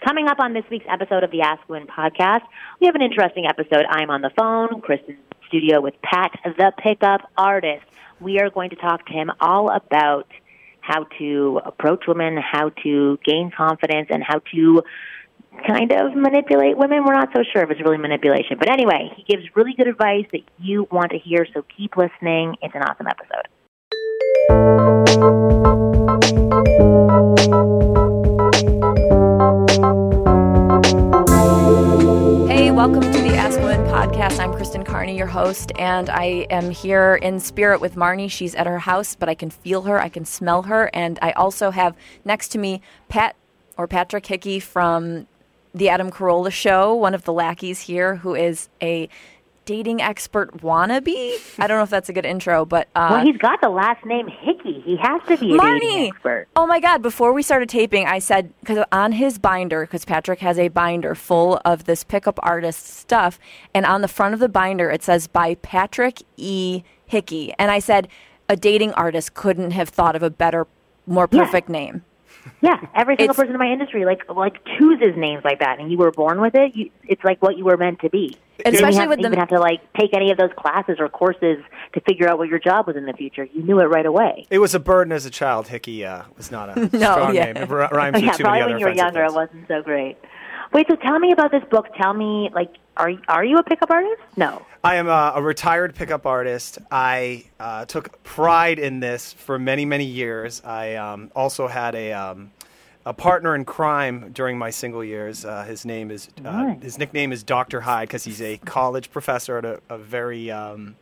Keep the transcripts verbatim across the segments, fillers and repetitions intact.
Coming up on this week's episode of the Ask Women podcast, we have an interesting episode. I'm on the phone, Kristen's studio with Pat, the pickup artist. We are going to talk to him all about how to approach women, how to gain confidence, and how to kind of manipulate women. We're not so sure if it's really manipulation. But anyway, he gives really good advice that you want to hear, so keep listening. It's an awesome episode. Hey, welcome to the Ask Women podcast. I'm Kristen Carney, your host, and I am here in spirit with Marnie. She's at her house, but I can feel her, I can smell her, and I also have next to me Pat, or Patrick Hickey from the Adam Carolla Show, one of the lackeys here, who is a dating expert wannabe. I don't know if that's a good intro, but... Uh, well, he's got the last name Hickey. He has to be a Marnie! dating expert. Oh, my God. Before we started taping, I said, because on his binder, because Patrick has a binder full of this pickup artist stuff, and on the front of the binder, it says, by Patrick E. Hickey. And I said, a dating artist couldn't have thought of a better, more perfect yeah. name. Yeah, every single It's- person in my industry like like chooses names like that, and you were born with it. You, it's like what you were meant to be. And you especially didn't have, with you the- didn't have to like take any of those classes or courses to figure out what your job was in the future. You knew it right away. It was a burden as a child. Hickey uh, was not a No, strong yeah. name. It r- rhymes Oh, yeah, with too probably many other when you were offensive younger, it things. wasn't so great. Wait, so tell me about this book. Tell me, like, are are you a pickup artist? No. I am a, a retired pickup artist. I uh, took pride in this for many, many years. I um, also had a um, a partner in crime during my single years. Uh, his name is uh, Nice. his nickname is Doctor Hyde because he's a college professor at a, a very um,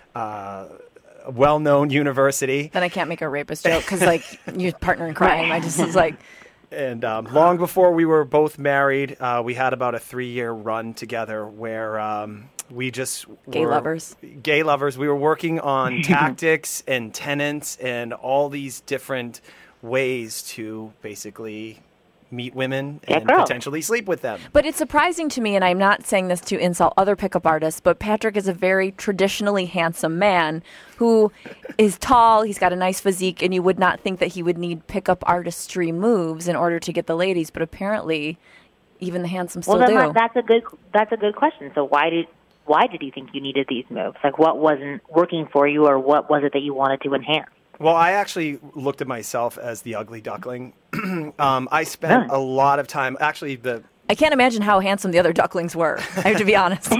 uh, well-known university. Then I can't make a rapist joke because, like, your partner in crime. I just was like... And um, long before we were both married, uh, we had about a three-year run together where um, we just Gay were lovers. Gay lovers. We were working on tactics and tenets and all these different ways to basically meet women Get and girls. potentially sleep with them. But it's surprising to me, and I'm not saying this to insult other pickup artists, but Patrick is a very traditionally handsome man who is tall, he's got a nice physique, and you would not think that he would need pickup artistry moves in order to get the ladies, but apparently even the handsome still Well, then, do. Mark, that's a good that's a good question. So why did why did you think you needed these moves? Like, what wasn't working for you, or what was it that you wanted to enhance? Well, I actually looked at myself as the ugly duckling. um, I spent Really? a lot of time, actually the I can't imagine how handsome the other ducklings were, I have to be honest.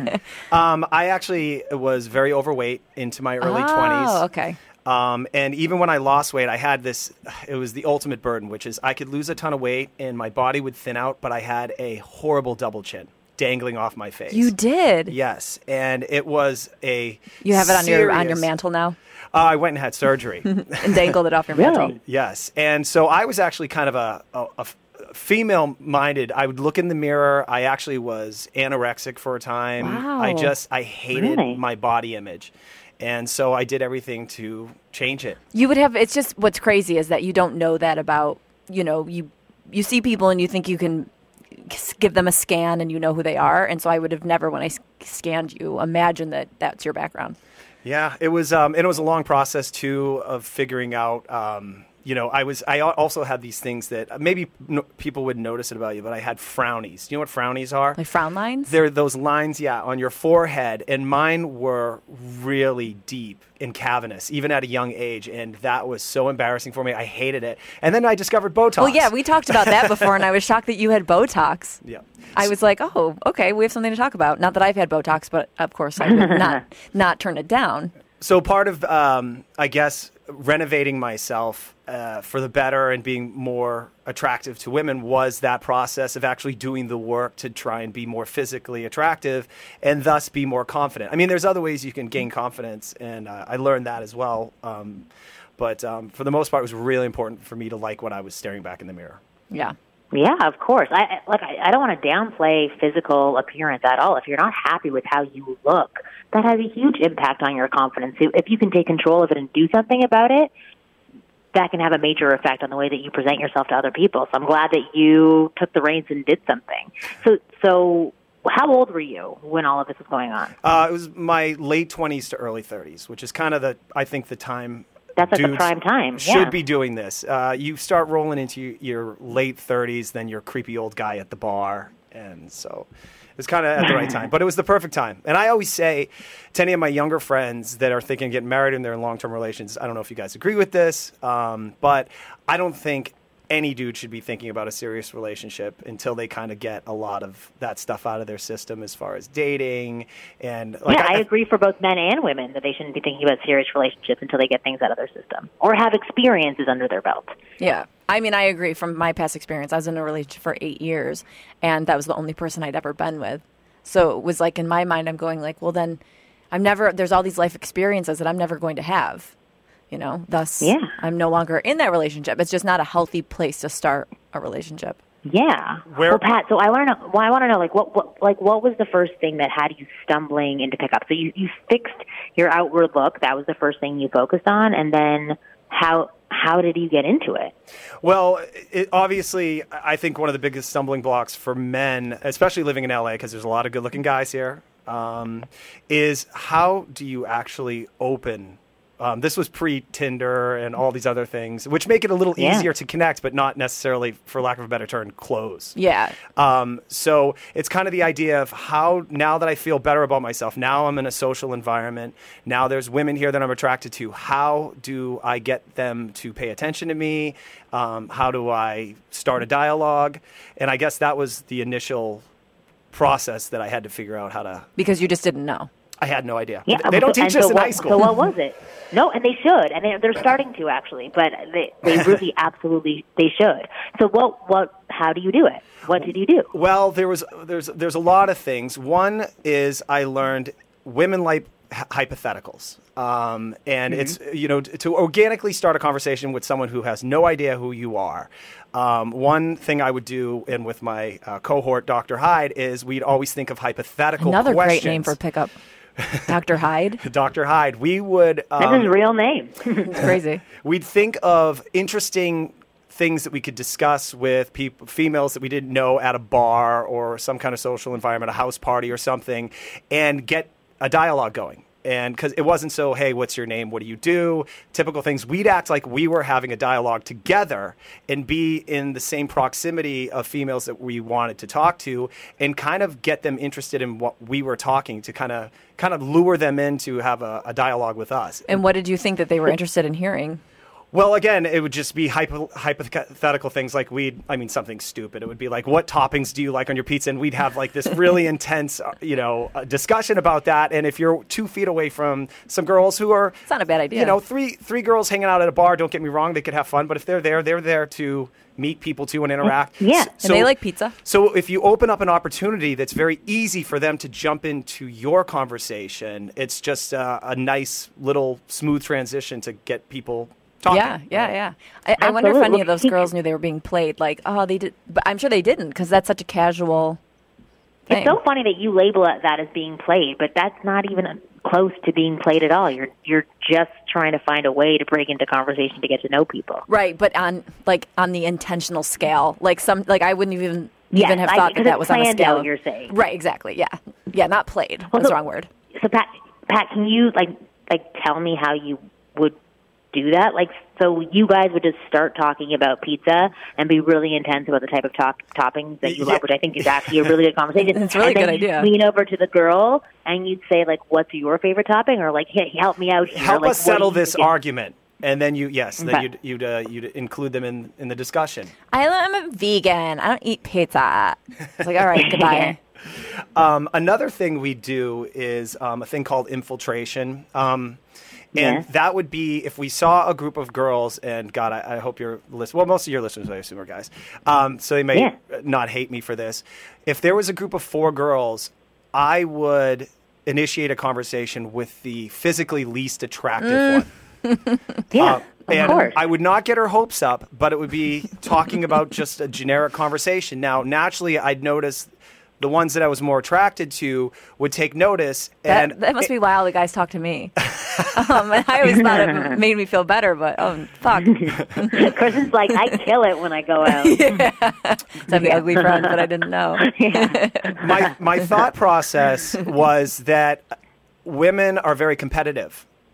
Um, I actually was very overweight into my early Oh, twenties. okay. Um, and even when I lost weight, I had this, it was the ultimate burden, which is I could lose a ton of weight and my body would thin out, but I had a horrible double chin dangling off my face. You did? Yes. And it was a You have it on your on your serious- mantle now? Uh, I went and had surgery. And dangled it off your mantle? Really? Yes. And so I was actually kind of a, a, a female-minded. I would look in the mirror. I actually was anorexic for a time. Wow. I just, I hated Really? my body image. And so I did everything to change it. You would have, it's just what's crazy is that you don't know that about, you know, you you see people and you think you can s- give them a scan and you know who they are. And so I would have never, when I s- scanned you, imagined that that's your background. Yeah, it was, um, and it was a long process too of figuring out. Um, you know, I was. I al- also had these things that maybe no, people would notice it about you, but I had frownies. Do you know what frownies are? Like frown lines? They're those lines, yeah, on your forehead, and mine were really deep and cavernous, even at a young age, and that was so embarrassing for me. I hated it. And then I discovered Botox. Well, yeah, we talked about that before, and I was shocked that you had Botox. Yeah. I was like, oh, okay, we have something to talk about. Not that I've had Botox, but of course I would not not turn it down. So part of, um, I guess, renovating myself uh, for the better and being more attractive to women was that process of actually doing the work to try and be more physically attractive and thus be more confident. I mean, there's other ways you can gain confidence, and uh, I learned that as well. Um, but um, for the most part, it was really important for me to like what I was staring back in the mirror. Yeah. Yeah, of course. I I- like. I, I don't want to downplay physical appearance at all. If you're not happy with how you look, that has a huge impact on your confidence. If if you can take control of it and do something about it, that can have a major effect on the way that you present yourself to other people. So I'm glad that you took the reins and did something. So so. How old were you when all of this was going on? Uh, it was my late twenties to early thirties, which is kind of the, I think, the time that's like dudes the prime time. should Yeah. be doing this. Uh, you start rolling into your late thirties, then you're creepy old guy at the bar, and so it was kind of at the right time. But it was the perfect time. And I always say to any of my younger friends that are thinking of getting married and they're in long-term relations, I don't know if you guys agree with this, um, but I don't think any dude should be thinking about a serious relationship until they kind of get a lot of that stuff out of their system as far as dating. And like, yeah, I, I agree for both men and women that they shouldn't be thinking about serious relationships until they get things out of their system or have experiences under their belt. Yeah. I mean, I agree from my past experience. I was in a relationship for eight years, and that was the only person I'd ever been with. So it was like, in my mind, I'm going like, well, then I'm never, there's all these life experiences that I'm never going to have. You know, thus yeah. I'm no longer in that relationship. It's just not a healthy place to start a relationship. Yeah. Where, well, Pat, so I want to know. Well, I want to know, like, what, what, like, what was the first thing that had you stumbling into pickup? So you, you fixed your outward look. That was the first thing you focused on, and then how how did you get into it? Well, it, obviously, I think one of the biggest stumbling blocks for men, especially living in L A, because there's a lot of good-looking guys here, um, is how do you actually open? Um, this was pre-Tinder and all these other things, which make it a little yeah. easier to connect, but not necessarily, for lack of a better term, close. Yeah. Um, so it's kind of the idea of how, now that I feel better about myself, now I'm in a social environment, now there's women here that I'm attracted to, how do I get them to pay attention to me? Um, how do I start a dialogue? And I guess that was the initial process that I had to figure out how to... Because you just didn't know. I had no idea. Yeah, They don't so, teach and us so in what, high school. So what was it? No, and they should, and they, they're starting to actually, but they they really absolutely they should. So what what how do you do it? What did you do? Well, there was there's there's a lot of things. One is I learned women like hypotheticals. Um, and mm-hmm. it's, you know, to organically start a conversation with someone who has no idea who you are. Um, one thing I would do, and with my uh, cohort, Doctor Hyde, is we'd always think of hypothetical Another questions. great name for pickup. Doctor Hyde? Doctor Hyde. We would... Um, That's his real name. It's crazy. We'd think of interesting things that we could discuss with people, females that we didn't know at a bar or some kind of social environment, a house party or something, and get a dialogue going. And because it wasn't so, hey, what's your name? What do you do? Typical things. We'd act like we were having a dialogue together and be in the same proximity of females that we wanted to talk to and kind of get them interested in what we were talking to kind of kind of lure them in to have a, a dialogue with us. And what did you think that they were interested in hearing? Well, again, it would just be hypo- hypothetical things like we'd, I mean, something stupid. It would be like, what toppings do you like on your pizza? And we'd have like this really intense, you know, uh, discussion about that. And if you're two feet away from some girls who are... It's not a bad idea. You know, three three girls hanging out at a bar, don't get me wrong, they could have fun. But if they're there, they're there to meet people too and interact. Yeah. So, and they like pizza. So if you open up an opportunity that's very easy for them to jump into your conversation, it's just uh, a nice little smooth transition to get people... Talking, yeah, yeah, right? yeah. I, I wonder if any of those girls knew they were being played. Like, oh, they did, but I'm sure they didn't because that's such a casual thing. It's so funny that you label it that as being played, but that's not even close to being played at all. You're you're just trying to find a way to break into conversation to get to know people. Right, but on like on the intentional scale, like some like I wouldn't even yes, even have I, thought that that was on a planned scale. Out, you're saying right, exactly. Yeah, yeah, not played. Well, That's so, the wrong word. So Pat, Pat, can you like like tell me how you would do that? Like, so you guys would just start talking about pizza and be really intense about the type of talk, toppings that you yeah. love, which I think is actually a really good conversation. It's a really and then good idea. You'd lean over to the girl and you'd say, like, what's your favorite topping? Or like, hey, help me out here. Help like, us settle this thinking? argument. And then you, yes, Okay. then you'd you'd, uh, you'd include them in, in the discussion. I am a vegan. I don't eat pizza. It's like, all right, goodbye. Um, another thing we do is um, a thing called infiltration. Um, and Yes. that would be if we saw a group of girls, and God, I, I hope your list. Well, most of your listeners, I assume, are guys. Um, so they may Yeah. not hate me for this. If there was a group of four girls, I would initiate a conversation with the physically least attractive Mm. one. Yeah, Uh, of and course. I would not get her hopes up, but it would be talking about just a generic conversation. Now, naturally, I'd notice the ones that I was more attracted to would take notice. And That, that must be why all the guys talk to me. um, and I always thought it made me feel better, but oh, fuck. Kristen's like, I kill it when I go out. yeah. So I'm the ugly friend, but I didn't know. Yeah. my my thought process was that women are very competitive.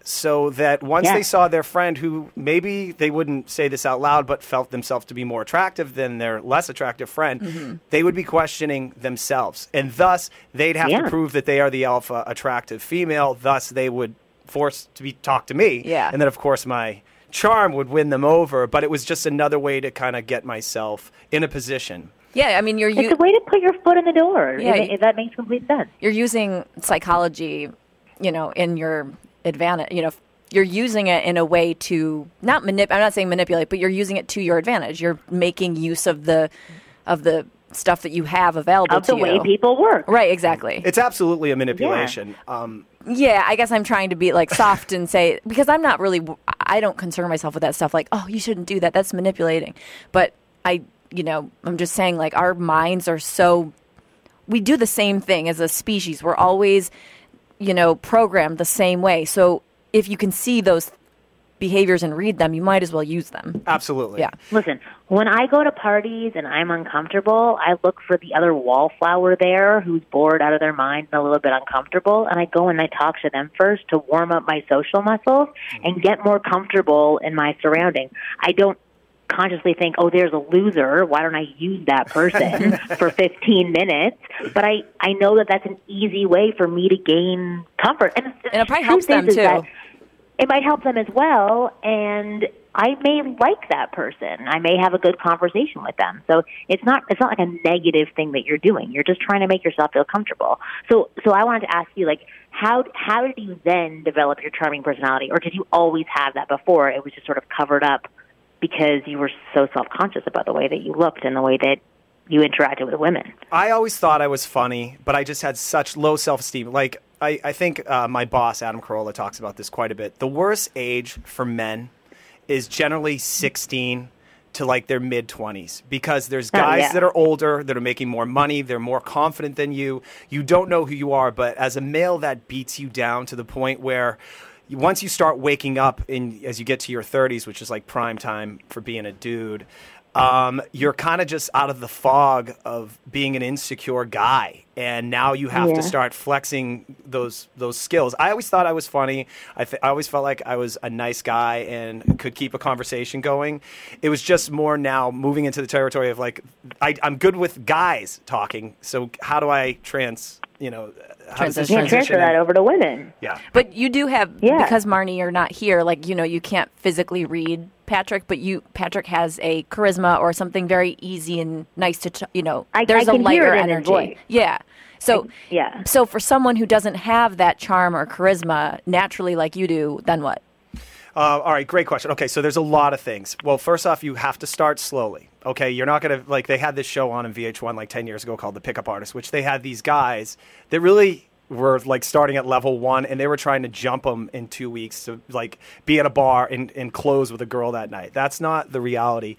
so that once Yeah. they saw their friend who maybe they wouldn't say this out loud but felt themselves to be more attractive than their less attractive friend, mm-hmm. they would be questioning themselves. And thus, they'd have Yeah. to prove that they are the alpha attractive female. Thus, they would force to be talk to me. Yeah. And then, of course, my charm would win them over. But it was just another way to kind of get myself in a position. Yeah, I mean, you're It's u- a way to put your foot in the door. Yeah, if, if that makes complete sense. you're using psychology, you know, in your advantage. You know, you're using it in a way to not manip. I'm not saying manipulate, but you're using it to your advantage. You're making use of the of the stuff that you have available Of to the you. way people work. Right, exactly. It's absolutely a manipulation. Um, Yeah, I guess I'm trying to be like soft and say, because I'm not really, I don't concern myself with that stuff. Like, oh, you shouldn't do that. That's manipulating. But I, you know, I'm just saying, like, our minds are so, we do the same thing as a species. We're always, you know, programmed the same way. So if you can see those behaviors and read them, you might as well use them. absolutely. Yeah. Listen, when I go to parties and I'm uncomfortable, I look for the other wallflower there who's bored out of their mind and a little bit uncomfortable, and I go and I talk to them first to warm up my social muscles and get more comfortable in my surroundings. I don't consciously think, oh, there's a loser. Why don't I use that person for fifteen minutes? But I, I know that that's an easy way for me to gain comfort. And, And it probably the helps truth them, is too. that it might help them as well, and I may like that person. I may have a good conversation with them. So it's not it's not like a negative thing that you're doing. You're just trying to make yourself feel comfortable. So so I wanted to ask you, like, how how did you then develop your charming personality, or did you always have that before? It was just sort of covered up because you were so self-conscious about the way that you looked and the way that you interacted with women. I always thought I was funny, but I just had such low self-esteem. Like, I, I think uh, my boss, Adam Carolla, talks about this quite a bit. The worst age for men is generally sixteen to like their mid-twenties, because there's guys oh, yeah. that are older, that are making more money, they're more confident than you. You don't know who you are, but as a male, that beats you down to the point where once you start waking up in as you get to your thirties, which is like prime time for being a dude, um, you're kind of just out of the fog of being an insecure guy, and now you have Yeah. to start flexing those those skills. I always thought I was funny. I, th- I always felt like I was a nice guy and could keep a conversation going. It was just more now moving into the territory of like I, I'm good with guys talking. So how do I trans? You know, how does this Transition. You can't transfer that in? over to women. Yeah. But you do have, Yeah. because Marnie, you're not here, like, you know, you can't physically read Patrick, but you, Patrick has a charisma or something very easy and nice to, t- you know, I- there's I a can hear lighter it in his energy. voice. Yeah. So, I- yeah. So for someone who doesn't have that charm or charisma naturally like you do, then what? Uh, all right, great question. Okay, so there's a lot of things. Well, first off, you have to start slowly. Okay, you're not going to, like, they had this show on in V H one like ten years ago called The Pickup Artist, which they had these guys that really were, like, starting at level one, and they were trying to jump them in two weeks to, like, be at a bar and, and close with a girl that night. That's not the reality.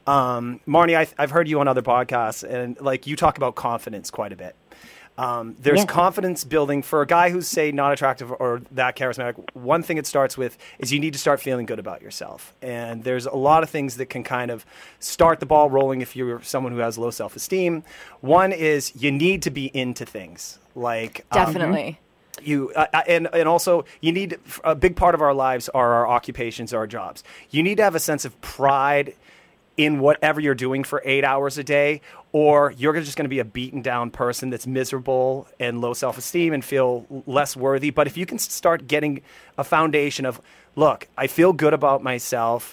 Um, Marnie, I, I've heard you on other podcasts, and, like, you talk about confidence quite a bit. Um, there's Yeah. confidence building for a guy who's, say, not attractive or that charismatic. One thing it starts with is you need to start feeling good about yourself. And there's a lot of things that can kind of start the ball rolling if you're someone who has low self-esteem. One is you need to be into things. Like um, Definitely. you uh, and and also you need a big part of our lives are our occupations, our jobs. You need to have a sense of pride in whatever you're doing for eight hours a day, or you're just going to be a beaten down person that's miserable and low self-esteem and feel less worthy. But if you can start getting a foundation of, look, I feel good about myself,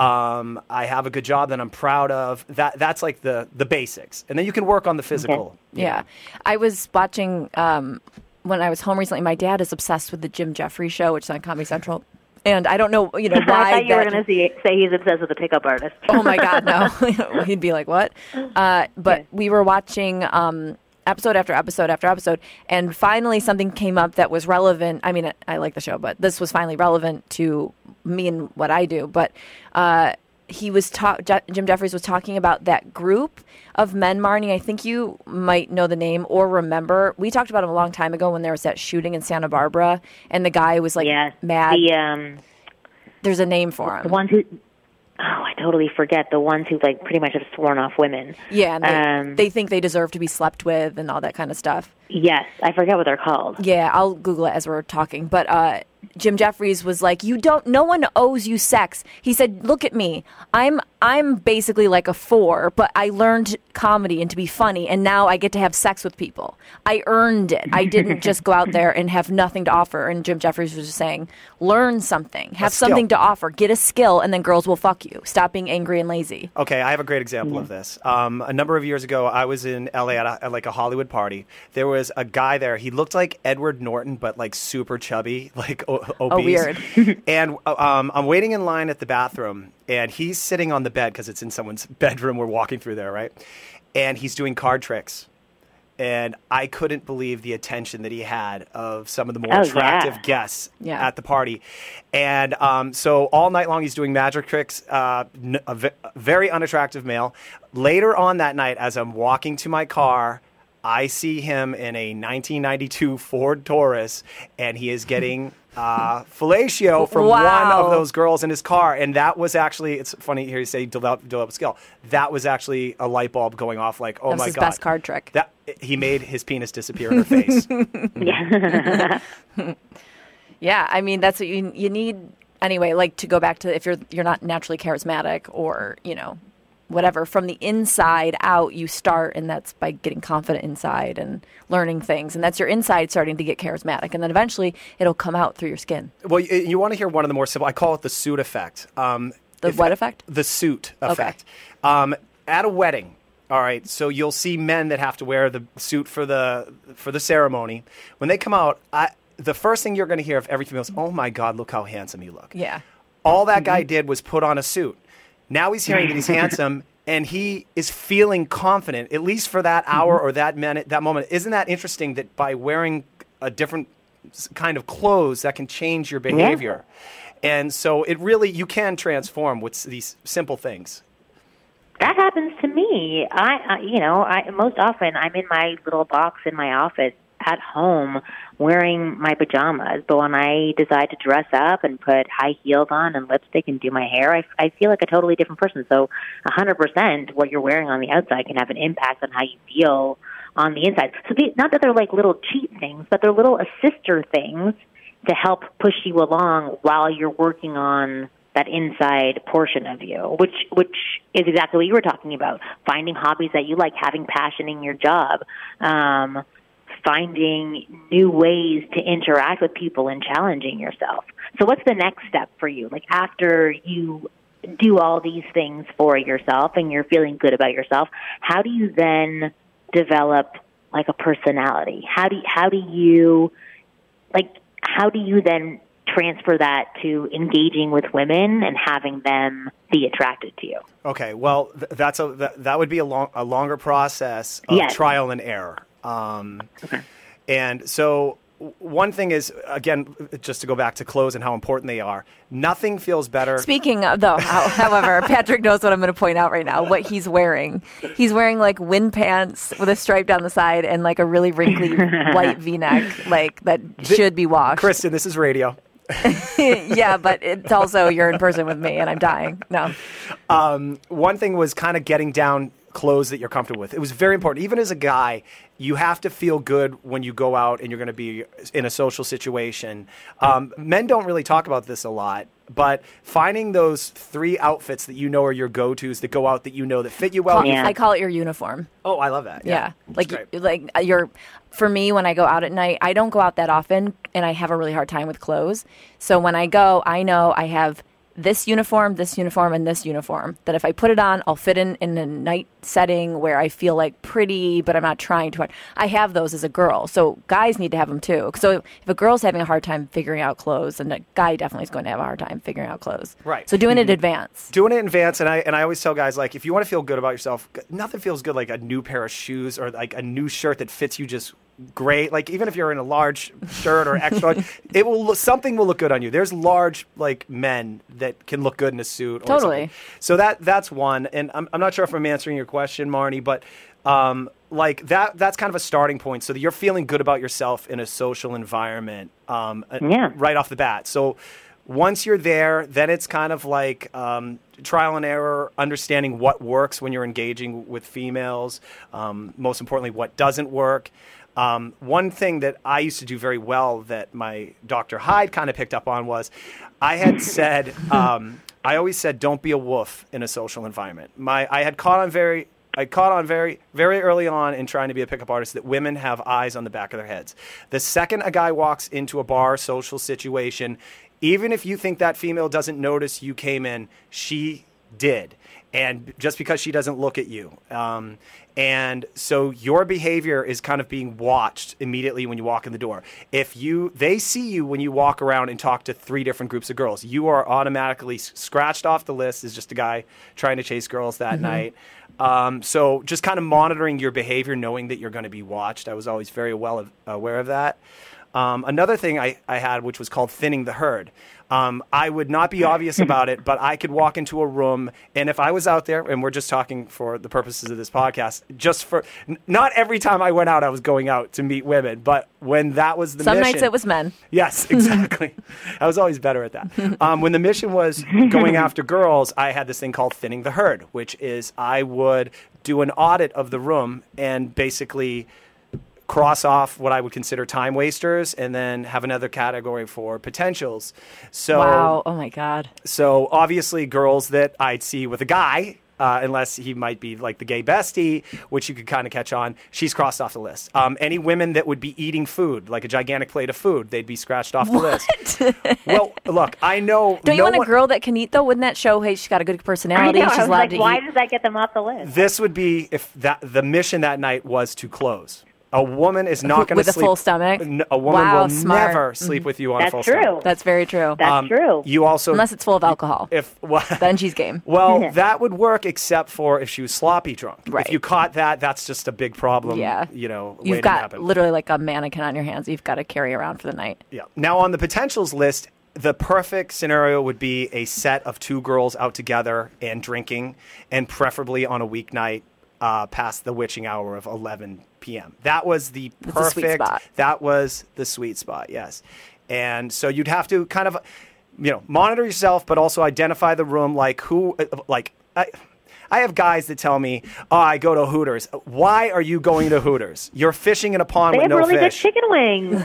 um, I have a good job that I'm proud of, that that's like the the basics. And then you can work on the physical. you Yeah. know. I was watching, um, when I was home recently, my dad is obsessed with the Jim Jeffries show, which is on Comedy Central. And I don't know, you know, why I thought you were that- going to say he's obsessed with the pickup artist. Oh my God, no! He'd be like, "What?" Uh, but Yeah. we were watching um, episode after episode after episode, and finally something came up that was relevant. I mean, I, I like the show, but this was finally relevant to me and what I do. But uh, he was ta- Je- Jim Jeffries was talking about that group of men, Marnie. I think you might know the name or remember. We talked about him a long time ago when there was that shooting in Santa Barbara, and the guy was like Yeah, mad. the um, There's a name for him. the ones who. Oh, I totally forget the ones who like pretty much have sworn off women. Yeah, and they, Um, they think they deserve to be slept with and all that kind of stuff. Yes, I forget what they're called. Yeah, I'll Google it as we're talking. But uh, Jim Jeffries was like, you don't, no one owes you sex. He said, look at me. I'm, I'm basically like a four, but I learned comedy and to be funny. And now I get to have sex with people. I earned it. I didn't just go out there and have nothing to offer. And Jim Jeffries was just saying, learn something, have something to offer, get a skill, and then girls will fuck you. Stop being angry and lazy. Okay, I have a great example mm-hmm. of this. Um, a number of years ago, I was in L A at, a, at like a Hollywood party. There was a guy there. He looked like Edward Norton, but like super chubby, like o- obese. Oh, weird. And um, I'm waiting in line at the bathroom, and he's sitting on the bed because it's in someone's bedroom. We're walking through there, right? And he's doing card tricks. And I couldn't believe the attention that he had of some of the more oh, attractive yeah. guests yeah. at the party. And um, so all night long he's doing magic tricks, uh, n- a v- very unattractive male. Later on that night, as I'm walking to my car, I see him in a nineteen ninety-two Ford Taurus, and he is getting uh, fellatio from wow. one of those girls in his car. And that was actually, it's funny here you say develop, develop skill. That was actually a light bulb going off like, oh that was my his God. Best card trick. That he made his penis disappear in her face. Yeah. Yeah, I mean, that's what you you need anyway, like to go back to if you're you're not naturally charismatic or, you know, whatever, from the inside out you start, and that's by getting confident inside and learning things, and that's your inside starting to get charismatic, and then eventually it'll come out through your skin. Well, you, you want to hear one of the more simple, I call it the suit effect. Um, the what effect? The suit effect. Okay. Um, at a wedding, all right, so you'll see men that have to wear the suit for the for the ceremony. When they come out, I, the first thing you're going to hear of every female is, oh my God, look how handsome you look. Yeah. All that guy did was put on a suit. Now he's hearing that he's handsome, and he is feeling confident, at least for that hour or that minute, that moment. Isn't that interesting that by wearing a different kind of clothes, that can change your behavior? Yeah. And so it really, you can transform with these simple things. That happens to me. I, I you know, I most often I'm in my little box in my office at home wearing my pajamas, but when I decide to dress up and put high heels on and lipstick and do my hair, I, I feel like a totally different person. So one hundred percent what you're wearing on the outside can have an impact on how you feel on the inside. So they, not that they're like little cheat things, but they're little assister things to help push you along while you're working on that inside portion of you, which which is exactly what you were talking about, finding hobbies that you like, having passion in your job, um, finding new ways to interact with people and challenging yourself. So what's the next step for you? Like after you do all these things for yourself and you're feeling good about yourself, how do you then develop like a personality? How do you, how do you like how do you then transfer that to engaging with women and having them be attracted to you? Okay, well, th- that's a th- that would be a long a longer process of yes. trial and error. Um, okay. And so one thing is, again, just to go back to clothes and how important they are, nothing feels better. Speaking of, though, how, however, Patrick knows what I'm going to point out right now, what he's wearing. He's wearing, like, wind pants with a stripe down the side and, like, a really wrinkly white V-neck, like, that the, should be washed. Kristen, this is radio. Yeah, but it's also you're in person with me and I'm dying. No. Um, one thing was kind of getting down clothes that you're comfortable with. It was very important. Even as a guy, you have to feel good when you go out and you're going to be in a social situation. Um, men don't really talk about this a lot, but finding those three outfits that you know are your go-tos that go out that you know that fit you well. Yeah. I call it your uniform. Oh, I love that. Yeah. yeah. Like, you, like you're, for me, when I go out at night, I don't go out that often and I have a really hard time with clothes. So when I go, I know I have this uniform, this uniform, and this uniform, that if I put it on, I'll fit in in a night setting where I feel like pretty, but I'm not trying too hard. I have those as a girl. So guys need to have them too. So if a girl's having a hard time figuring out clothes, then a guy definitely is going to have a hard time figuring out clothes. Right. So doing mm-hmm. it in advance. Doing it in advance. And I, and I always tell guys, like, if you want to feel good about yourself, nothing feels good like a new pair of shoes or like a new shirt that fits you just great. Like even if you're in a large shirt or extra, it will look, something will look good on you. There's large like men that can look good in a suit. Or totally. Something. So that that's one. And I'm I'm not sure if I'm answering your question, Marnie, but um, like that that's kind of a starting point so that you're feeling good about yourself in a social environment. Um, yeah. Right off the bat. So once you're there, then it's kind of like um, trial and error, understanding what works when you're engaging with females. Um, most importantly, what doesn't work. Um, one thing that I used to do very well that my Doctor Hyde kind of picked up on was I had said, um, I always said, don't be a wolf in a social environment. My, I had caught on very, I caught on very, very early on in trying to be a pickup artist that women have eyes on the back of their heads. The second a guy walks into a bar social situation, even if you think that female doesn't notice you came in, she did. And just because she doesn't look at you. Um, and so your behavior is kind of being watched immediately when you walk in the door. If you, they see you when you walk around and talk to three different groups of girls, you are automatically scratched off the list as just a guy trying to chase girls that mm-hmm. night. Um, so just kind of monitoring your behavior, knowing that you're going to be watched. I was always very well aware of that. Um, another thing I, I had, which was called thinning the herd. Um, I would not be obvious about it, but I could walk into a room, and if I was out there, and we're just talking for the purposes of this podcast, just for, n- not every time I went out, I was going out to meet women, but when that was the Some mission. Some nights it was men. Yes, exactly. I was always better at that. Um, when the mission was going after girls, I had this thing called thinning the herd, which is I would do an audit of the room and basically cross off what I would consider time wasters and then have another category for potentials. So, wow. Oh my God. So obviously girls that I'd see with a guy, uh, unless he might be like the gay bestie, which you could kind of catch on, she's crossed off the list. Um, any women that would be eating food, like a gigantic plate of food, they'd be scratched off the what? list. Well, look, I know. Don't you no want a one, girl that can eat though? Wouldn't that show, hey, she's got a good personality, I know, she's I was allowed like, to why eat? does that get them off the list? This would be if that the mission that night was to close. A woman is not going to sleep. With a full stomach? A woman wow, will smart. never sleep with you on That's a full true. stomach. That's very true. That's um, true. You also, unless it's full of alcohol. If well, then she's game. Well, that would work except for if she was sloppy drunk. Right. If you caught that, that's just a big problem. Yeah. You know, you've waiting got to happen. literally like a mannequin on your hands. You've got to carry around for the night. Yeah. Now on the potentials list, the perfect scenario would be a set of two girls out together and drinking, and preferably on a weeknight. Uh, past the witching hour of eleven p.m. That was the That's perfect. a sweet spot. That was the sweet spot. Yes, and so you'd have to kind of, you know, monitor yourself, but also identify the room. Like who, like I, I have guys that tell me, "Oh, I go to Hooters." Why are you going to Hooters? You're fishing in a pond they with have no really fish. good chicken wings.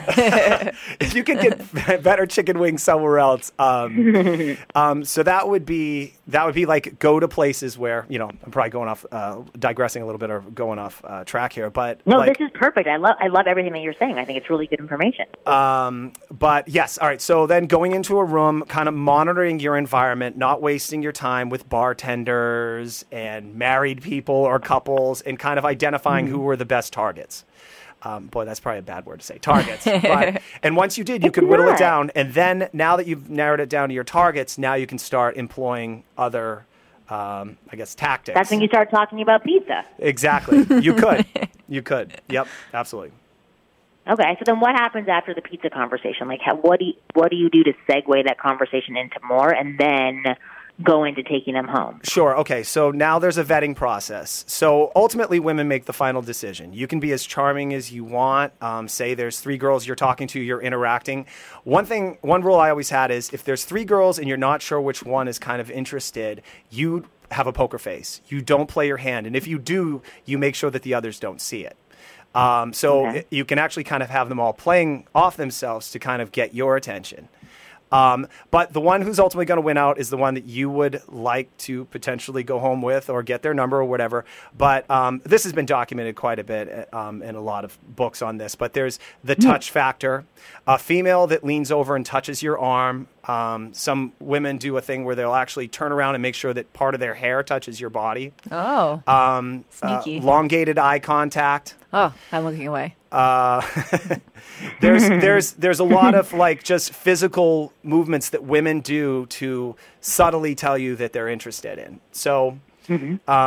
If you could get better chicken wings somewhere else, um, um, so that would be that would be like go to places where, you know, I'm probably going off, uh, digressing a little bit or going off uh, track here, but no, like, this is perfect. I love I love everything that you're saying. I think it's really good information. Um, but yes, all right. So then going into a room, kind of monitoring your environment, not wasting your time with bartenders and married people or couples, and kind of identifying mm-hmm. who were the best targets. Um, boy, that's probably a bad word to say, targets. But, and once you did, you it's could whittle not. it down. And then now that you've narrowed it down to your targets, now you can start employing other, um, I guess, tactics. That's when you start talking about pizza. Exactly. You could. You could. Yep, absolutely. Okay, so then what happens after the pizza conversation? Like, how, what do you, what do you do to segue that conversation into more, and then go into taking them home? Sure. Okay. So now there's a vetting process. So ultimately, women make the final decision. You can be as charming as you want. Um, say there's three girls you're talking to, you're interacting. One thing, one rule I always had is if there's three girls and you're not sure which one is kind of interested, you have a poker face. You don't play your hand. And if you do, you make sure that the others don't see it. Um, so okay. it, you can actually kind of have them all playing off themselves to kind of get your attention. Um, but the one who's ultimately going to win out is the one that you would like to potentially go home with or get their number or whatever. But um, this has been documented quite a bit um, in a lot of books on this. But there's the touch factor. A female that leans over and touches your arm. Um, some women do a thing where they'll actually turn around and make sure that part of their hair touches your body. Oh, um, sneaky. Uh, elongated eye contact. Oh, I'm looking away. Uh, there's there's there's a lot of like just physical movements that women do to subtly tell you that they're interested in. So, mm-hmm. um,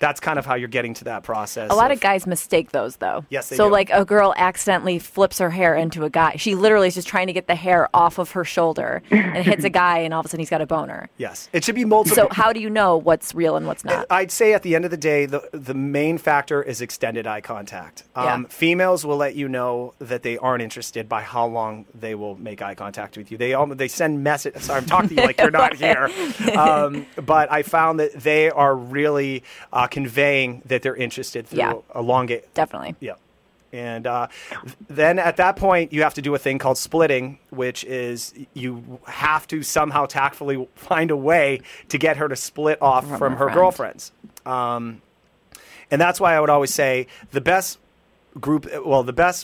that's kind of how you're getting to that process. A lot of, of guys mistake those, though. Yes, they so, do. So, like, a girl accidentally flips her hair into a guy. She literally is just trying to get the hair off of her shoulder and hits a guy, and all of a sudden he's got a boner. Yes. It should be multiple. So how do you know what's real and what's not? I'd say at the end of the day, the the main factor is extended eye contact. Um, Yeah. Females will let you know that they aren't interested by how long they will make eye contact with you. They all, they send messages. Sorry, I'm talking to you like you're not here. Um, but I found that they are really uh, conveying that they're interested through Yeah. a elongate. Definitely. Yeah. And uh, th- then at that point, you have to do a thing called splitting, which is you have to somehow tactfully find a way to get her to split off from, From her her girlfriends. Um, and that's why I would always say the best group, well, the best,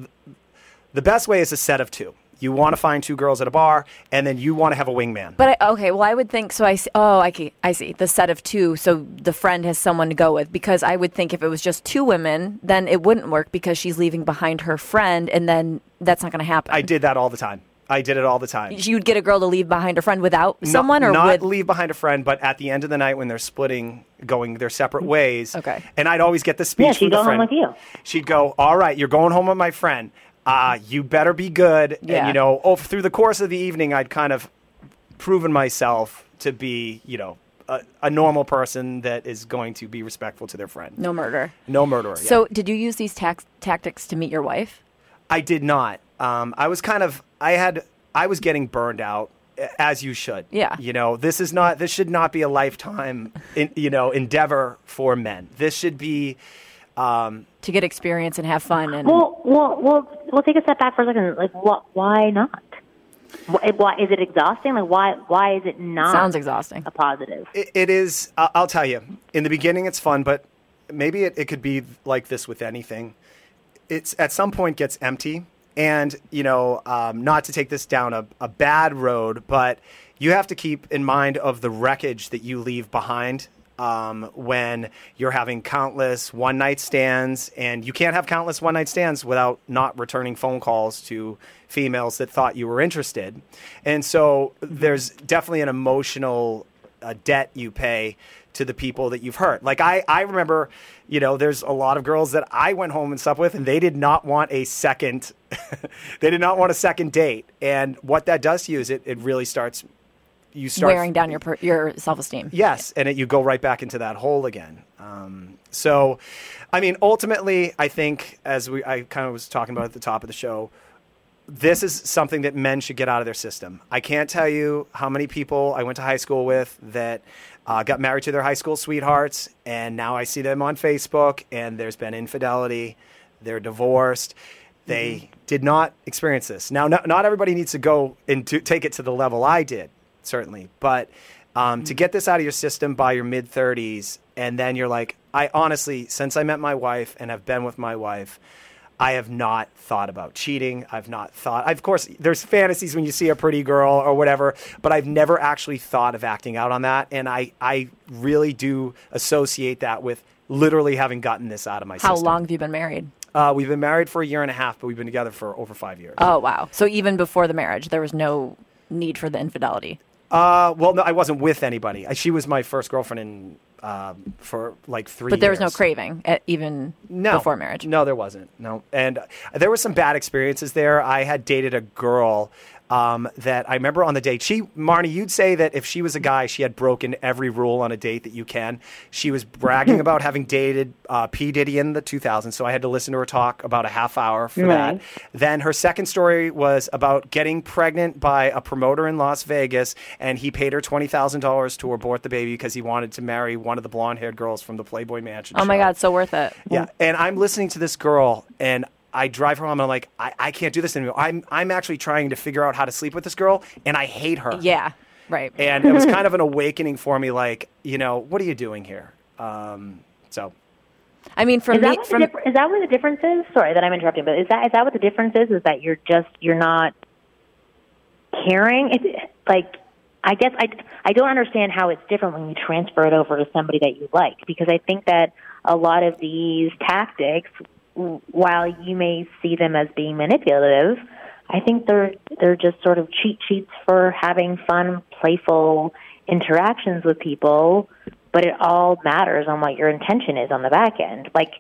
the best way is a set of two. You want to find two girls at a bar, and then you want to have a wingman. But I, okay, well, I would think so. I see, oh, I see, I see the set of two. So the friend has someone to go with, because I would think if it was just two women, then it wouldn't work because she's leaving behind her friend, and then that's not going to happen. I did that all the time. I did it all the time. You'd get a girl to leave behind her friend without Not- someone, or not with leave behind a friend, but at the end of the night when they're splitting, going their separate ways. Okay. And I'd always get the speech Yeah, from she'd the go friend. home with you. She'd go, "All right, you're going home with my friend. Uh, you better be good." Yeah. And you know, oh, through the course of the evening, I'd kind of proven myself to be, you know, a, a normal person that is going to be respectful to their friend. no murder. No murderer. yeah. So did you use these tax- tactics to meet your wife? I did not. Um, I was kind of, I had, I was getting burned out, as you should. Yeah. You know, this is not, this should not be a lifetime, in, you know, endeavor for men. This should be, um, To get experience and have fun and Well, well, well, we'll take a step back for a second. Like, what? Why not? Why, why is it exhausting? Like, why? Why is it not? sounds exhausting. a positive. it, it is, I'll, I'll tell you, in the beginning it's fun, but maybe it, it could be like this with anything. It's at some point gets empty. And, you know, um, not to take this down a, a bad road, but you have to keep in mind of the wreckage that you leave behind um, when you're having countless one-night stands. And you can't have countless one-night stands without not returning phone calls to females that thought you were interested. And so there's definitely an emotional uh, debt you pay to the people that you've hurt. Like I, I remember, you know, there's a lot of girls that I went home and slept with, and they did not want a second, they did not want a second date. And what that does to you is it, it really starts, you start wearing down your per- your self-esteem. Yes, and it, you go right back into that hole again. Um, so, I mean, ultimately, I think, as we I kind of was talking about at the top of the show, this is something that men should get out of their system. I can't tell you how many people I went to high school with that uh, got married to their high school sweethearts, and now I see them on Facebook, and there's been infidelity. They're divorced. They mm-hmm. did not experience this. Now, not, not everybody needs to go and to take it to the level I did, certainly. But um, mm-hmm. to get this out of your system by your mid-thirties, and then you're like, I honestly, since I met my wife and have been with my wife, I have not thought about cheating. I've not thought, of course, there's fantasies when you see a pretty girl or whatever, but I've never actually thought of acting out on that. And I, I really do associate that with literally having gotten this out of my How system. long have you been married? Uh, we've been married for a year and a half, but we've been together for over five years. Oh, wow. So even before the marriage, there was no need for the infidelity. Uh, well, no, I wasn't with anybody. I, she was my first girlfriend in, um, for like three years. But there was no craving, at, even no, before marriage. No, there wasn't. No. And uh, there were some bad experiences there. I had dated a girl um, that I remember on the date. She, Marnie, you'd say that if she was a guy, she had broken every rule on a date that you can. She was bragging about having dated uh, P. Diddy in the two thousands, so I had to listen to her talk about a half hour for Right. that. Then her second story was about getting pregnant by a promoter in Las Vegas, and he paid her twenty thousand dollars to abort the baby because he wanted to marry one of the blonde-haired girls from the Playboy Mansion Oh, my show. God, so worth it. Yeah, and I'm listening to this girl, and I drive her home, and I'm like, I, I can't do this anymore. I'm I'm actually trying to figure out how to sleep with this girl, and I hate her. Yeah, right. And it was kind of an awakening for me, like, you know, what are you doing here? Um, so, I mean, for Is me, that, what from the differ- is that what the difference is? Sorry that I'm interrupting, but is that is that what the difference is? Is that you're just you're not caring? It's, like, I guess I I don't understand how it's different when you transfer it over to somebody that you like, because I think that a lot of these tactics, while you may see them as being manipulative, I think they're they're just sort of cheat sheets for having fun, playful interactions with people but it all matters on what your intention is on the back end. Like,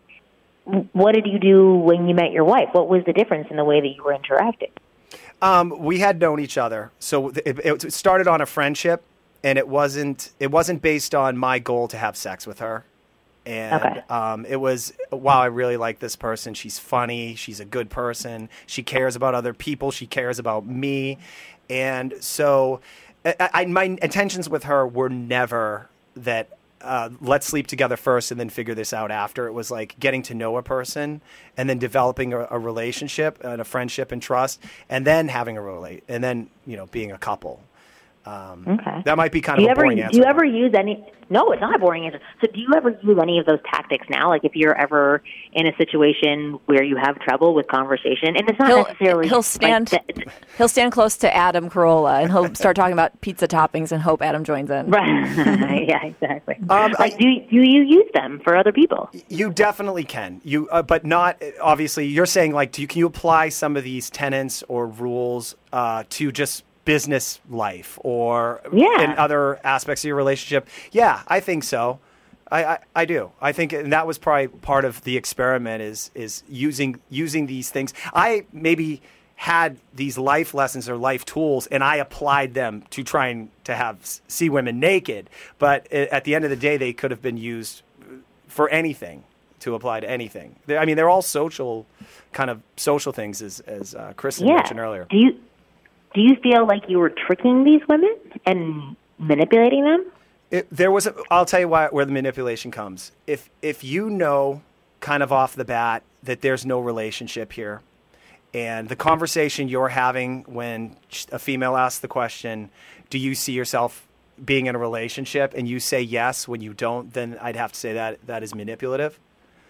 what did you do when you met your wife? What was the difference in the way that you were interacting? Um, we had known each other, so it, it started on a friendship, and it wasn't it wasn't based on my goal to have sex with her. And okay. um, it was, wow, I really like this person. She's funny. She's a good person. She cares about other people. She cares about me. And so I, I, my intentions with her were never that uh, let's sleep together first and then figure this out after. It was like getting to know a person and then developing a, a relationship and a friendship and trust, and then having a relate, and then, you know, being a couple. Um, okay. That might be kind do of a ever, boring answer. Do you ever use any? No, it's not a boring answer. So do you ever use any of those tactics now? Like if you're ever in a situation where you have trouble with conversation, and it's not he'll, necessarily he'll stand like the, he'll stand close to Adam Carolla and he'll start talking about pizza toppings and hope Adam joins in. Right? Yeah, exactly. Um, like, I, do do you use them for other people? You definitely can. You, uh, but not obviously. You're saying like, do you, can you apply some of these tenets or rules uh, to just business life or yeah. in other aspects of your relationship? Yeah, I think so. I, I, I do. I think, and that was probably part of the experiment is is using using these things. I maybe had these life lessons or life tools, and I applied them to trying to have see women naked. But at the end of the day, they could have been used for anything, to apply to anything. I mean, they're all social, kind of social things, as as uh, Kristen yeah. mentioned earlier. Do you do you feel like you were tricking these women and manipulating them? It, there was. A, I'll tell you why, where the manipulation comes. If if you know, kind of off the bat, that there's no relationship here, and the conversation you're having when a female asks the question, "Do you see yourself being in a relationship?" and you say yes when you don't, then I'd have to say that that is manipulative.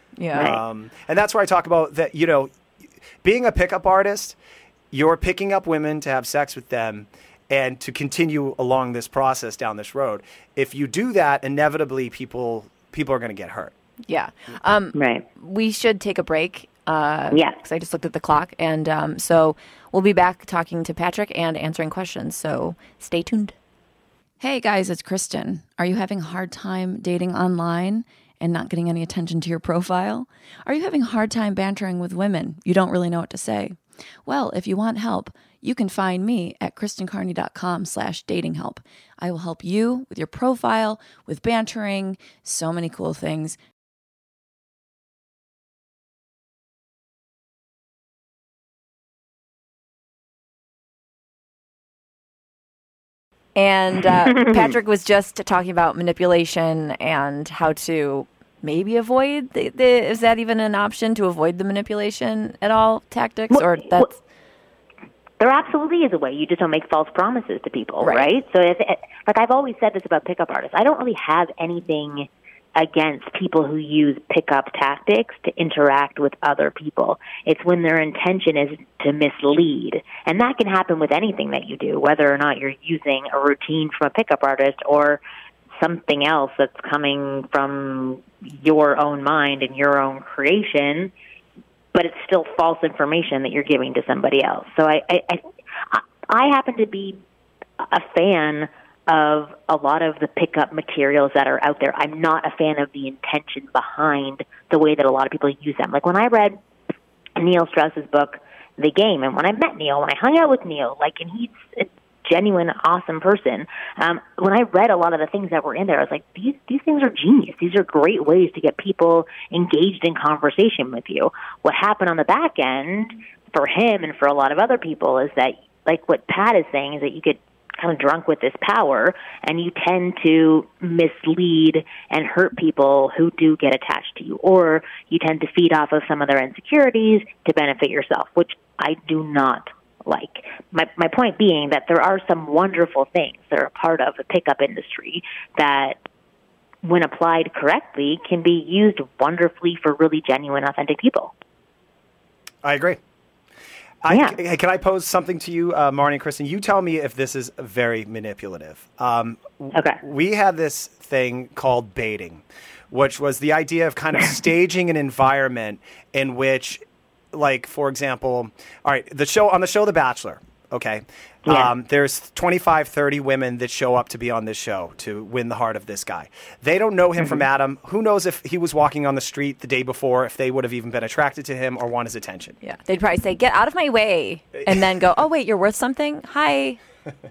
Yeah. Um, and that's where I talk about that. You know, being a pickup artist, you're picking up women to have sex with them and to continue along this process down this road. If you do that, inevitably people people are going to get hurt. Yeah. Um, right. We should take a break. Uh, yeah. Because I just looked at the clock. And um, so we'll be back talking to Patrick and answering questions. So stay tuned. Hey, guys, it's Kristen. Are you having a hard time dating online and not getting any attention to your profile? Are you having a hard time bantering with women? You don't really know what to say? Well, if you want help, you can find me at kristencarney.com slash dating help. I will help you with your profile, with bantering, so many cool things. And uh, Patrick was just talking about manipulation and how to maybe avoid the, the is that even an option to avoid the manipulation at all tactics well, or that's well, there absolutely is a way. You just don't make false promises to people, right? right? So if it, like I've always said this about pickup artists, I don't really have anything against people who use pickup tactics to interact with other people. It's when their intention is to mislead. And that can happen with anything that you do, whether or not you're using a routine from a pickup artist or something else that's coming from your own mind and your own creation, but it's still false information that you're giving to somebody else. So I, I, I, I happen to be a fan of a lot of the pickup materials that are out there. I'm not a fan of the intention behind the way that a lot of people use them. Like when I read Neil Strauss's book, The Game, and when I met Neil, when I hung out with Neil, like, and he's a genuine, awesome person. Um, when I read a lot of the things that were in there, I was like, these these things are genius. These are great ways to get people engaged in conversation with you. What happened on the back end for him and for a lot of other people is that, like what Pat is saying, is that you get kind of drunk with this power and you tend to mislead and hurt people who do get attached to you, or you tend to feed off of some of their insecurities to benefit yourself, which I do not like. My my point being that there are some wonderful things that are a part of the pickup industry that, when applied correctly, can be used wonderfully for really genuine, authentic people. I agree. I, yeah. Can I pose something to you, uh, Marnie and Kristen? You tell me if this is very manipulative. Um, okay. We had this thing called baiting, which was the idea of kind of staging an environment in which, like, for example, all right, the show on the show The Bachelor, okay? Yeah. Um, there's twenty-five, thirty women that show up to be on this show to win the heart of this guy. They don't know him Mm-hmm. from Adam. Who knows if he was walking on the street the day before, if they would have even been attracted to him or want his attention. Yeah. They'd probably say, get out of my way. And then go, oh, wait, you're worth something? Hi.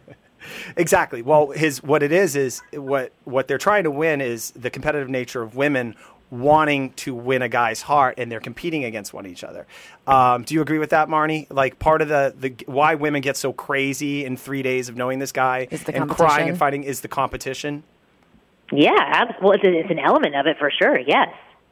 Exactly. Well, his what it is is what what they're trying to win is the competitive nature of women wanting to win a guy's heart, and they're competing against one each other. Um, do you agree with that, Marnie? Like part of the, the why women get so crazy in three days of knowing this guy Is the and competition. crying and fighting is the competition. Yeah, abs- well, it's, a, it's an element of it for sure, yes.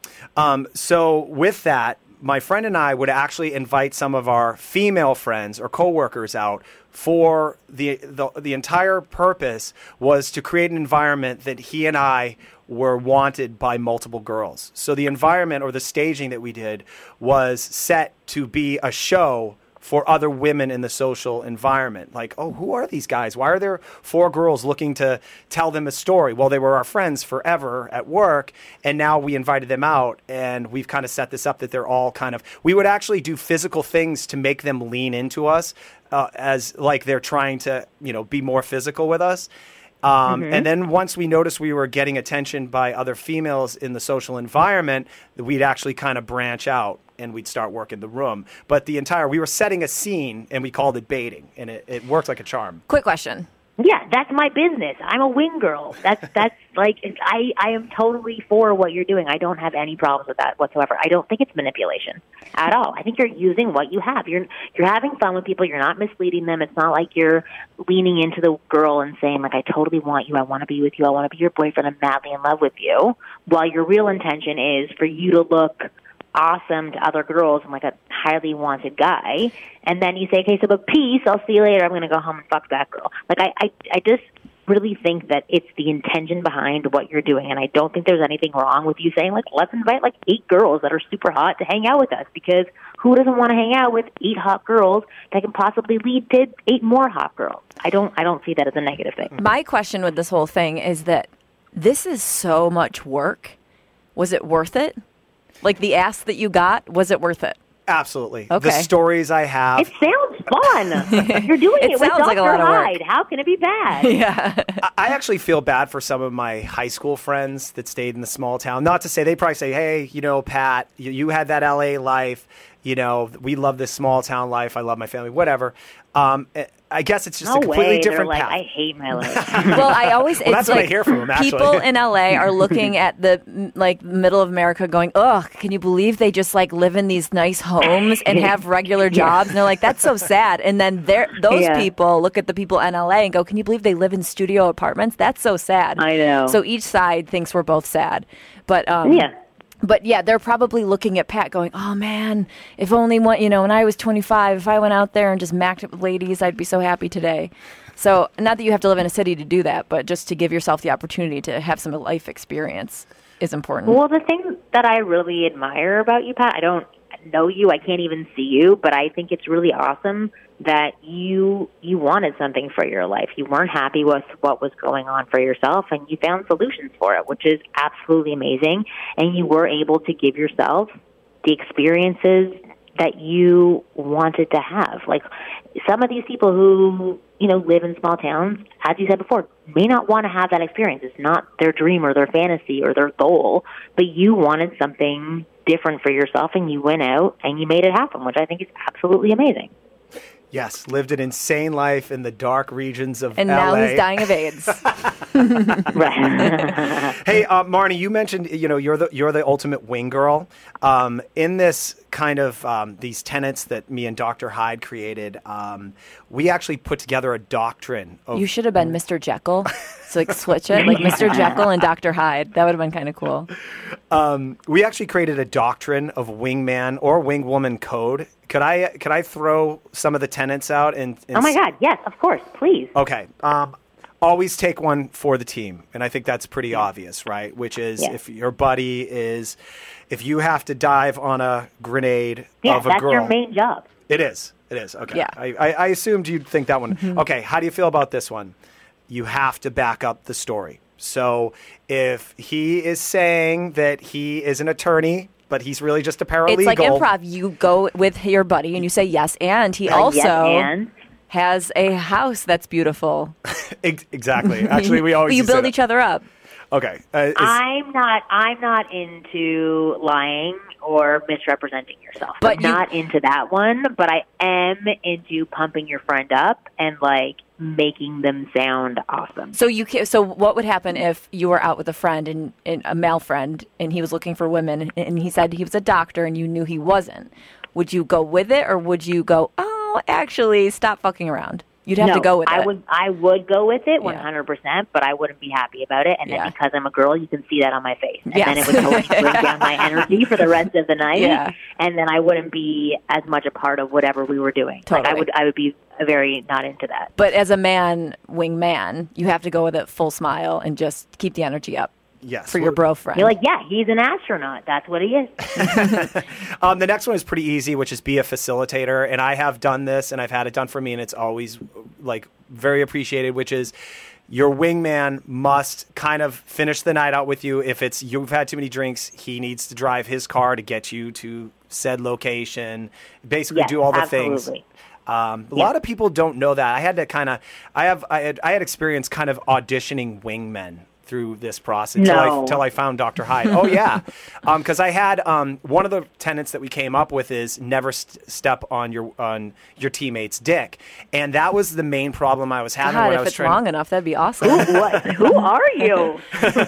Um, so with that, my friend and I would actually invite some of our female friends or coworkers out for the, the the entire purpose was to create an environment that he and I were wanted by multiple girls. So the environment or the staging that we did was set to be a show for other women in the social environment. Like, oh, who are these guys? Why are there four girls looking to tell them a story? Well, they were our friends forever at work, and now we invited them out, and we've kind of set this up that they're all kind of, we would actually do physical things to make them lean into us uh, as like they're trying to, you know, be more physical with us. Um, Mm-hmm. And then once we noticed we were getting attention by other females in the social environment, we'd actually kind of branch out and we'd start working the room. But the entire, we were setting a scene and we called it baiting, and it, it worked like a charm. Quick question. Yeah, that's my business. I'm a wing girl. That's that's like I I am totally for what you're doing. I don't have any problems with that whatsoever. I don't think it's manipulation at all. I think you're using what you have. You're you're having fun with people. You're not misleading them. It's not like you're leaning into the girl and saying like I totally want you. I want to be with you. I want to be your boyfriend. I'm madly in love with you. While your real intention is for you to look awesome to other girls and like a highly wanted guy, and then you say, okay, so but peace, I'll see you later, I'm going to go home and fuck that girl. Like, I, I, I just really think that it's the intention behind what you're doing, and I don't think there's anything wrong with you saying, like, let's invite, like, eight girls that are super hot to hang out with us, because who doesn't want to hang out with eight hot girls that can possibly lead to eight more hot girls? I don't, I don't see that as a negative thing. My question with this whole thing is that this is so much work. Was it worth it? Like the ass that you got, was it worth it? Absolutely. Okay. The stories I have. It sounds fun. You're doing It it, with sounds like a Doctor lot of work. Hyde. How can it be bad? Yeah. I I actually feel bad for some of my high school friends that stayed in the small town. Not to say, they probably say, hey, you know, Pat, you, you had that L A life. You know, we love this small town life. I love my family, whatever. Um, I guess it's just No a completely way. different They're like, path. I hate my life. Well, I always Well, it's that's what I like hear from 'em, actually. people in L A are looking at the m- like middle of America going, "Ugh, can you believe they just like live in these nice homes and have regular jobs?" And they're like, "That's so sad." And then they're, those Yeah. people look at the people in L A and go, "Can you believe they live in studio apartments? That's so sad." I know. So each side thinks we're both sad, but um, Yeah. But yeah, they're probably looking at Pat going, "Oh man, if only one, you know, when I was twenty-five, if I went out there and just macked it with ladies, I'd be so happy today." So not that you have to live in a city to do that, but just to give yourself the opportunity to have some life experience is important. Well, the thing that I really admire about you, Pat, I don't know you, I can't even see you, but I think it's really awesome that you you wanted something for your life. You weren't happy with what was going on for yourself, and you found solutions for it, which is absolutely amazing. And you were able to give yourself the experiences that you wanted to have. Like some of these people who, you know, live in small towns, as you said before, may not want to have that experience. It's not their dream or their fantasy or their goal, but you wanted something different for yourself, and you went out and you made it happen, which I think is absolutely amazing. Yes, lived an insane life in the dark regions of and L A. now he's dying of AIDS. Right. Hey, uh, Marnie, you mentioned, you know, you're the you're the ultimate wing girl. Um, in this kind of um, these tenets that me and Doctor Hyde created, um, we actually put together a doctrine. Of, You should have been Mister Jekyll. So like switch it, like Mister Jekyll and Doctor Hyde. That would have been kind of cool. Um, we actually created a doctrine of wingman or wingwoman code. Could I could I throw some of the tenets out? And, and Oh, my God. Yes, of course. Please. Okay. Um, always take one for the team. And I think that's pretty obvious, right? Which is Yeah. if your buddy is, if you have to dive on a grenade Yeah, of a that's girl. your main job. It is. It is. Okay. Yeah. I, I, I assumed you'd think that one. Okay. How do you feel about this one? You have to back up the story. So if he is saying that he is an attorney, but he's really just a paralegal. It's like improv. You go with your buddy and you say yes, and he Uh, also yes, and has a house that's beautiful. Exactly. Actually, we always But you use build that. each other up. Okay. Uh, is- I'm not. I'm not into lying or misrepresenting yourself. But I'm you- not into that one. But I am into pumping your friend up and like making them sound awesome. So you ca- so what would happen if you were out with a friend and, and a male friend and he was looking for women and, and he said he was a doctor and you knew he wasn't? Would you go with it or would you go, oh, actually, stop fucking around? You'd have no, to go with I it. would. I would go with it Yeah. one hundred percent, but I wouldn't be happy about it. And then Yeah. because I'm a girl, you can see that on my face, and Yes. then it would totally bring down my energy for the rest of the night. Yeah. And then I wouldn't be as much a part of whatever we were doing. Like I Totally. would. I would be very not into that. But as a man, wingman, you have to go with it full smile and just keep the energy up yes. for your bro friend. You're like, yeah, he's an astronaut. That's what he is. Um, the next one is pretty easy, which is be a facilitator. And I have done this, and I've had it done for me, and it's always like very appreciated. Which is your wingman must kind of finish the night out with you. If it's you've had too many drinks, he needs to drive his car to get you to said location. Basically, Yes, do all the absolutely. things. Um, a Yeah. lot of people don't know that. I had to kind of, I have, I had, I had experience kind of auditioning wingmen through this process until I, No. till I found Doctor Hyde. Oh yeah, because I had um, one of the tenets that we came up with is never st- step on your on your teammate's dick, and that was the main problem I was having God, when I if was it's trying. long enough, that'd be awesome. What? Who are you?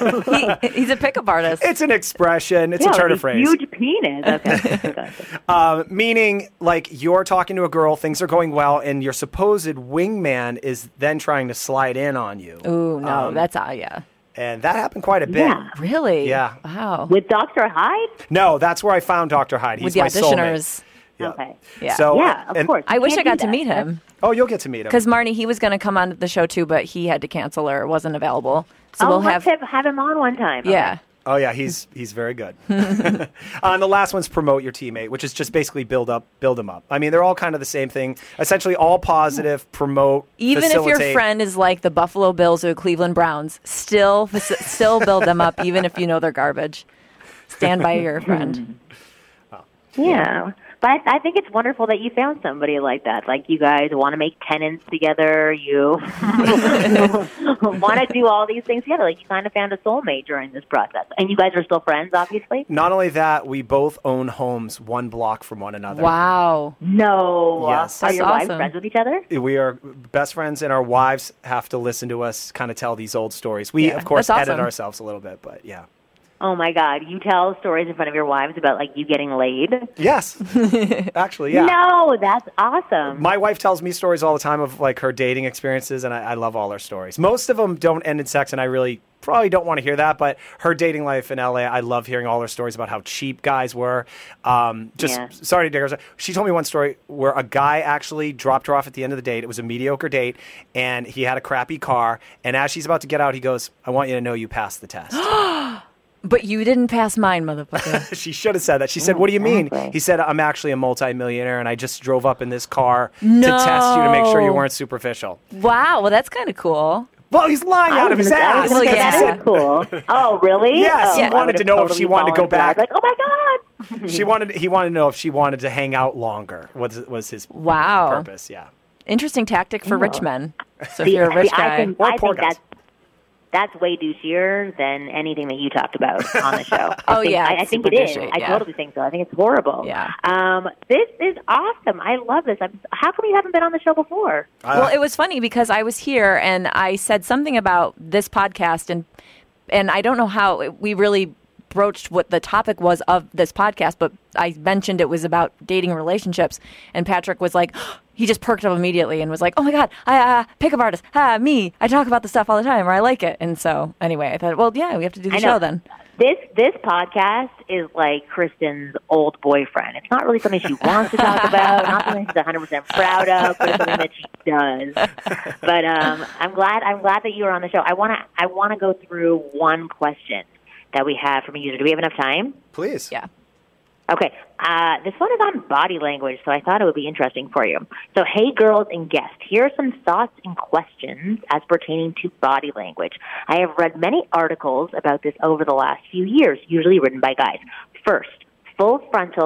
he, he's a pickup artist. It's an expression. It's Yeah, a turn like of phrase. Huge penis. Okay. Gotcha. Um, meaning, like, you're talking to a girl, things are going well, and your supposed wingman is then trying to slide in on you. Ooh, no, Um, that's uh, yeah. And that happened quite a bit. Yeah. Really? Yeah. Wow. With Doctor Hyde? No, that's where I found Doctor Hyde. He's With the my soulmate. auditioners. Yeah. Okay. Yeah. So, Yeah, of and- course. I You wish I can't got do to that. meet him. Oh, you'll get to meet him. Because Marnie, he was going to come on the show too, but he had to cancel or wasn't available. So oh, we'll let's have, have, have him on one time. yeah. Oh yeah, he's he's very good. uh, and the last one's promote your teammate, which is just basically build up, build them up. I mean, they're all kind of the same thing. Essentially, all positive, promote, Even if facilitate. your friend is like the Buffalo Bills or the Cleveland Browns, still faci- still build them up, even if you know they're garbage. Stand by your friend. Yeah. But I, I think it's wonderful that you found somebody like that. Like, you guys want to make tenants together. You want to do all these things together. Like, you kind of found a soulmate during this process. And you guys are still friends, obviously? Not only that, we both own homes one block from one another. Wow. No. Yes. Are That's your wives awesome. friends with each other? We are best friends, and our wives have to listen to us kind of tell these old stories. We, Yeah, of course, that's edit awesome. ourselves a little bit, but yeah. Oh, my God. You tell stories in front of your wives about, like, you getting laid? Yes, actually, yeah. No, that's awesome. My wife tells me stories all the time of like her dating experiences, and I, I love all her stories. Most of them don't end in sex, and I really probably don't want to hear that. But her dating life in L A, I love hearing all her stories about how cheap guys were. Um, just Yeah. sorry to dig her. She told me one story where a guy actually dropped her off at the end of the date. It was a mediocre date, and he had a crappy car. And as she's about to get out, he goes, "I want you to know you passed the test." But you didn't pass mine, motherfucker. She should have said that. She said, "What do you mean?" Exactly. He said, "I'm actually a multimillionaire, and I just drove up in this car to test you to make sure you No. weren't superficial." Wow. Well, that's kind of cool. Well, he's lying I out of was his gonna- I ass. was gonna Well, say, yeah. that is cool. Oh, really? Yes, oh, he I wanted would've to know if totally she wanted to go fallen for that. back. Like, oh, my God. She wanted. He wanted to know if she wanted to hang out longer. Was was his Wow. purpose? Yeah. Interesting tactic for Yeah. rich men. So if See, you're a rich see, I guy. think, Or I poor think guys. that's that's way douchier than anything that you talked about on the show. I Oh, think, yeah, I, I it's think super it is. douchey, I yeah. totally think so. I think it's horrible. Yeah. Um, this is awesome. I love this. I'm, how come you haven't been on the show before? Well, it was funny because I was here and I said something about this podcast, and and I don't know how we really broached what the topic was of this podcast, but I mentioned it was about dating and relationships, and Patrick was like, he just perked up immediately and was like, "Oh my God, I uh, pickup artist, ah, me, I talk about this stuff all the time, or I like it." And so anyway, I thought, well, yeah, we have to do the I know. show then. This this podcast is like Kristen's old boyfriend. It's not really something she wants to talk about, not something she's one hundred percent proud of, but it's something that she does. But um, I'm glad I'm glad that you were on the show. I want to I want to go through one question that we have from a user. Do we have enough time? Please. Yeah. Okay. Uh, this one is on body language, so I thought it would be interesting for you. So, hey, girls and guests, here are some thoughts and questions as pertaining to body language. I have read many articles about this over the last few years, usually written by guys. First, full frontal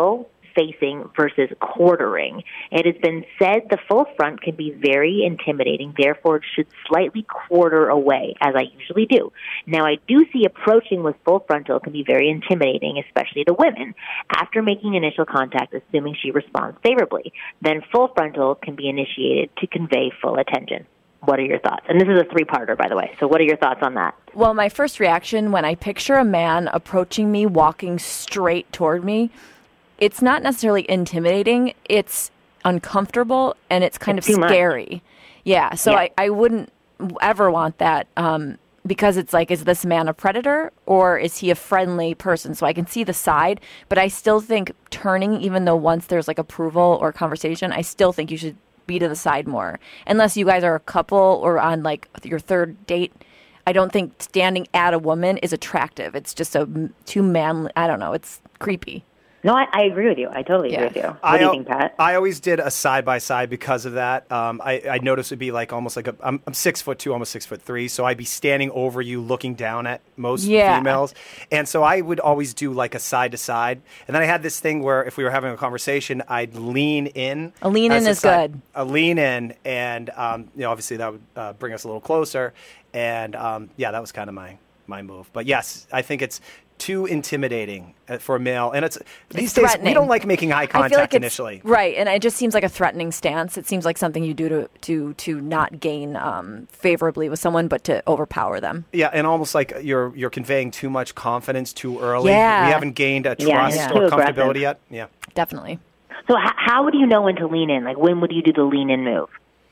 facing versus quartering. It has been said the full front can be very intimidating, therefore it should slightly quarter away, as I usually do. Now, I do see approaching with full frontal can be very intimidating, especially to women, after making initial contact, assuming she responds favorably. Then full frontal can be initiated to convey full attention. What are your thoughts? And this is a three-parter, by the way. So what are your thoughts on that? Well, my first reaction when I picture a man approaching me, walking straight toward me, it's not necessarily intimidating. It's uncomfortable, and it's kind it's of scary. Much. Yeah, so yeah. I, I wouldn't ever want that um, because it's like, is this man a predator or is he a friendly person? So I can see the side, but I still think turning, even though once there's like approval or conversation, I still think you should be to the side more. Unless you guys are a couple or on like your third date, I don't think standing at a woman is attractive. It's just a too manly. I don't know. It's creepy. No, I, I agree with you. I totally yeah. agree with you. What I, do you think, Pat? I always did a side by side because of that. Um, I, I noticed it'd be like almost like a. I'm, I'm six foot two, almost six foot three, so I'd be standing over you, looking down at most yeah. females, and so I would always do like a side to side. And then I had this thing where if we were having a conversation, I'd lean in. A lean in is side, good. A lean in, and um, you know, obviously that would uh, bring us a little closer. And um, yeah, that was kind of my my move. But yes, I think it's too intimidating for a male, and it's these it's days we don't like making eye contact like initially, right? And it just seems like a threatening stance. It seems like something you do to to to not gain um, favorably with someone, but to overpower them. Yeah, and almost like you're you're conveying too much confidence too early. Yeah. We haven't gained a yeah, trust yeah. or Too comfortability aggressive. yet. Yeah, definitely. So h- how would you know when to lean in? Like, when would you do the lean in move?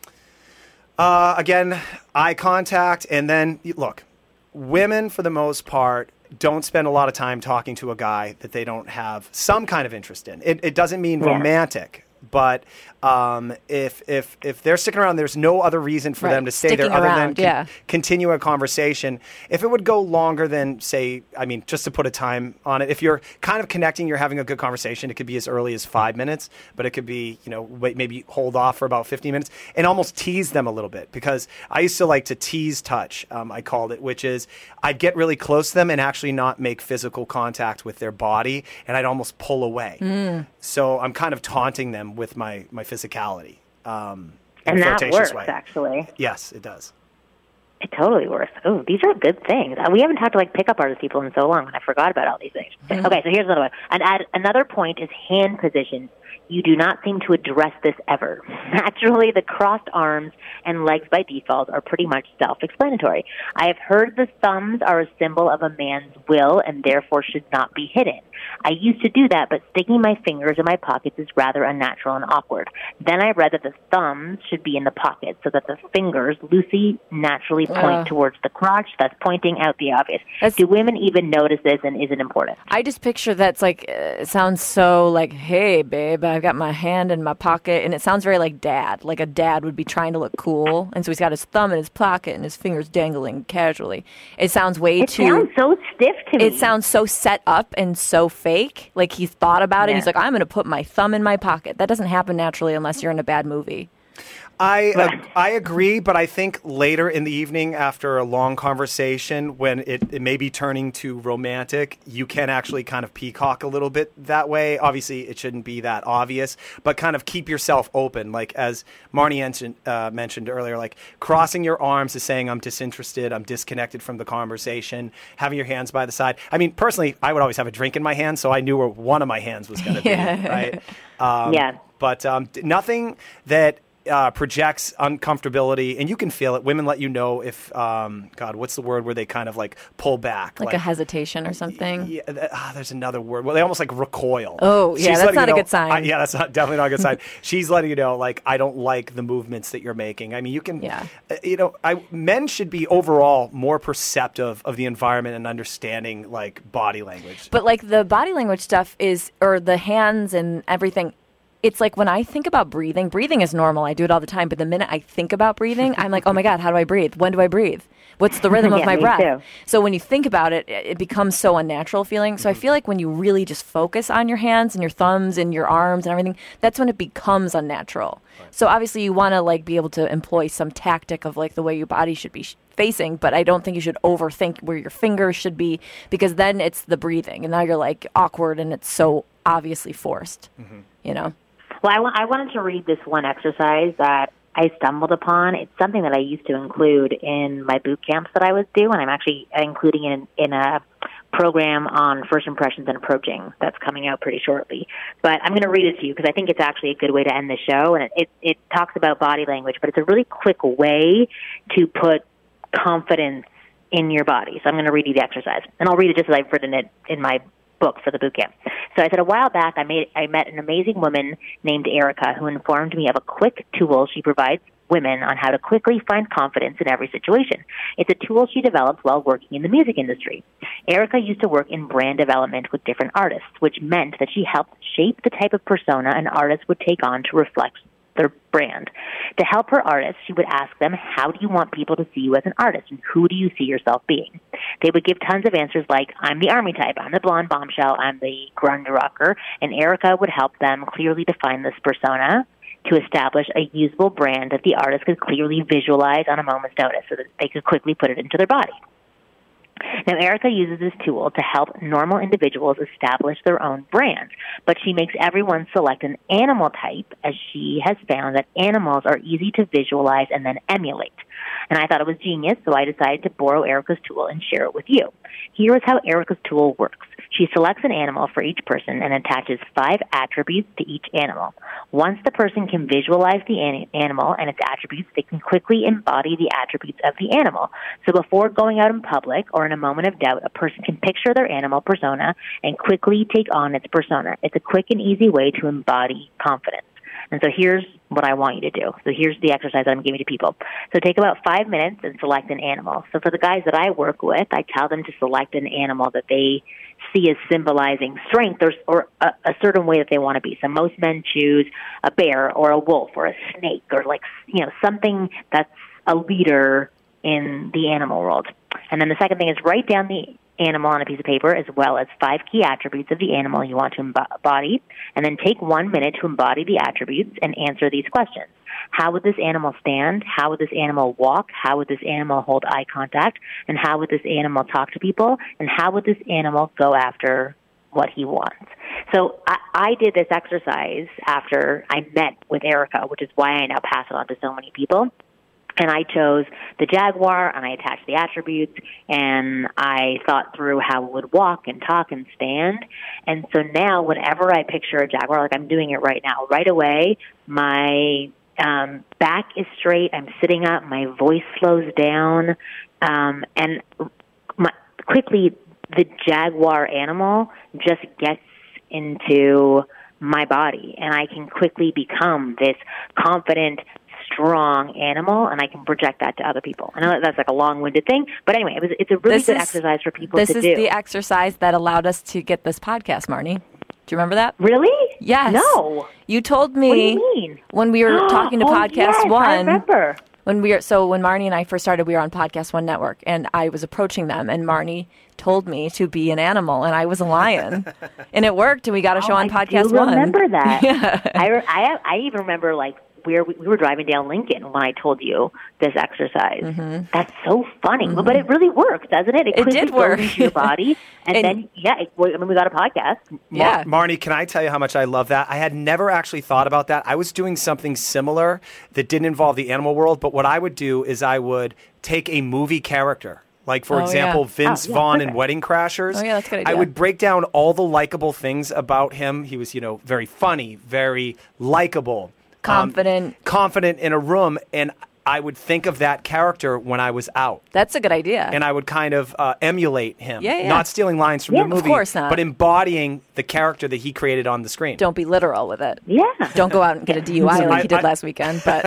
Uh, again, eye contact, and then look, women for the most part don't spend a lot of time talking to a guy that they don't have some kind of interest in. It, it doesn't mean yeah. romantic, but um, if if if they're sticking around, there's no other reason for right. them to stay Sticking there other around, than yeah. con- continue a conversation. If it would go longer than, say, I mean, just to put a time on it, if you're kind of connecting, you're having a good conversation, it could be as early as five minutes, but it could be, you know, wait, maybe hold off for about fifteen minutes and almost tease them a little bit, because I used to like to tease touch, um, I called it, which is I'd get really close to them and actually not make physical contact with their body, and I'd almost pull away. Mm. So I'm kind of taunting them with my, my physicality. Um, and that works, way. actually. Yes, it does. It totally works. Oh, these are good things. Uh, we haven't talked to like pickup artist people in so long, and I forgot about all these things. Mm-hmm. Okay, so here's another one. And add, another point is hand position. You do not seem to address this ever. Naturally, the crossed arms and legs by default are pretty much self-explanatory. I have heard the thumbs are a symbol of a man's will and therefore should not be hidden. I used to do that, but sticking my fingers in my pockets is rather unnatural and awkward. Then I read that the thumbs should be in the pockets so that the fingers loosely, naturally point uh, towards the crotch, thus pointing out the obvious. Do women even notice this, and is it important? I just picture that's like, uh, it sounds so like, hey, babe, I've got my hand in my pocket, and it sounds very like dad. Like a dad would be trying to look cool, and so he's got his thumb in his pocket and his fingers dangling casually. It sounds way it too... It sounds so stiff to me. It sounds so set up and so fake. Like he's thought about it. Yeah. And he's like, I'm going to put my thumb in my pocket. That doesn't happen naturally unless you're in a bad movie. I uh, I agree, but I think later in the evening, after a long conversation, when it, it may be turning to romantic, you can actually kind of peacock a little bit that way. Obviously, it shouldn't be that obvious, but kind of keep yourself open. Like as Marnie mentioned, uh, mentioned earlier, like crossing your arms is saying, I'm disinterested, I'm disconnected from the conversation, having your hands by the side. I mean, personally, I would always have a drink in my hand, so I knew where one of my hands was going to be, yeah. right? Um, yeah. But um, nothing that... Uh, projects uncomfortability, and you can feel it. Women let you know if, um, God, what's the word where they kind of like pull back? Like, like a hesitation or something? Yeah, that, ah, there's another word. Well, they almost like recoil. Oh, yeah, She's that's not you know, a good sign. I, yeah, that's not, definitely not a good sign. She's letting you know, like, I don't like the movements that you're making. I mean, you can, yeah. uh, you know, I, men should be overall more perceptive of the environment and understanding, like, body language. But, like, the body language stuff is, or the hands and everything, it's like when I think about breathing, breathing is normal. I do it all the time. But the minute I think about breathing, I'm like, oh, my God, how do I breathe? When do I breathe? What's the rhythm yeah, of my me breath? Too. So when you think about it, it becomes so unnatural feeling. So mm-hmm. I feel like when you really just focus on your hands and your thumbs and your arms and everything, that's when it becomes unnatural. Right. So obviously you want to like be able to employ some tactic of like the way your body should be sh- facing, but I don't think you should overthink where your fingers should be, because then it's the breathing and now you're like awkward and it's so obviously forced, mm-hmm. you know? Well, I, wa- I wanted to read this one exercise that I stumbled upon. It's something that I used to include in my boot camps that I was doing, and I'm actually including it in, in a program on first impressions and approaching that's coming out pretty shortly. But I'm going to read it to you because I think it's actually a good way to end the show. And it, it, it talks about body language, but it's a really quick way to put confidence in your body. So I'm going to read you the exercise, and I'll read it just as I've written it in my book for the boot camp. So I said, a while back, I made I met an amazing woman named Erica who informed me of a quick tool she provides women on how to quickly find confidence in every situation. It's a tool she developed while working in the music industry. Erica used to work in brand development with different artists, which meant that she helped shape the type of persona an artist would take on to reflect their brand. To help her artists, she would ask them, how do you want people to see you as an artist, and who do you see yourself being? They would give tons of answers like, I'm the army type, I'm the blonde bombshell, I'm the grunge rocker, and Erica would help them clearly define this persona to establish a usable brand that the artist could clearly visualize on a moment's notice so that they could quickly put it into their body. Now, Erica uses this tool to help normal individuals establish their own brand, but she makes everyone select an animal type, as she has found that animals are easy to visualize and then emulate. And I thought it was genius, so I decided to borrow Erica's tool and share it with you. Here is how Erica's tool works. She selects an animal for each person and attaches five attributes to each animal. Once the person can visualize the an- animal and its attributes, they can quickly embody the attributes of the animal. So before going out in public or in a moment of doubt, a person can picture their animal persona and quickly take on its persona. It's a quick and easy way to embody confidence. And so here's what I want you to do. So here's the exercise that I'm giving to people. So take about five minutes and select an animal. So for the guys that I work with, I tell them to select an animal that they see as symbolizing strength or, or a, a certain way that they want to be. So most men choose a bear or a wolf or a snake or like, you know, something that's a leader in the animal world. And then the second thing is write down the animal on a piece of paper as well as five key attributes of the animal you want to embody, and then take one minute to embody the attributes and answer these questions. How would this animal stand? How would this animal walk? How would this animal hold eye contact? And how would this animal talk to people? And how would this animal go after what he wants? So I, I did this exercise after I met with Erica, which is why I now pass it on to so many people. And I chose the jaguar, and I attached the attributes, and I thought through how it would walk and talk and stand. And so now whenever I picture a jaguar, like I'm doing it right now, right away, my um, back is straight, I'm sitting up, my voice slows down, um, and my, quickly the jaguar animal just gets into my body, and I can quickly become this confident, strong animal, and I can project that to other people. I know that that's like a long-winded thing, but anyway, it was, it's a really this good is, exercise for people to do. This is the exercise that allowed us to get this podcast, Marnie. Do you remember that? Really? Yes. No. You told me what do you mean? When we were talking to oh, Podcast yes, One. I remember. When we were, so when Marnie and I first started, we were on Podcast One Network, and I was approaching them, and Marnie told me to be an animal, and I was a lion, and it worked, and we got a show oh, on I Podcast do One. remember that. Yeah. I, I I even remember like where we, we were driving down Lincoln when I told you this exercise. Mm-hmm. That's so funny, mm-hmm. but it really works, doesn't it? It, it did work. Goes into your body, and, and then yeah, it, I mean we got a podcast. Yeah, Mar- Marnie, can I tell you how much I love that? I had never actually thought about that. I was doing something similar that didn't involve the animal world, but what I would do is I would take a movie character. Like, for oh, example, yeah. Vince oh, yeah, Vaughn perfect. in Wedding Crashers. Oh, yeah, that's a good idea. I would break down all the likable things about him. He was, you know, very funny, very likable. Confident. Um, confident in a room. And I would think of that character when I was out. That's a good idea. And I would kind of uh, emulate him. Yeah, yeah. Not stealing lines from Yeah, the movie. of course not. But embodying the character that he created on the screen. Don't be literal with it. Yeah. Don't go out and get a D U I like I- you did I- last weekend. But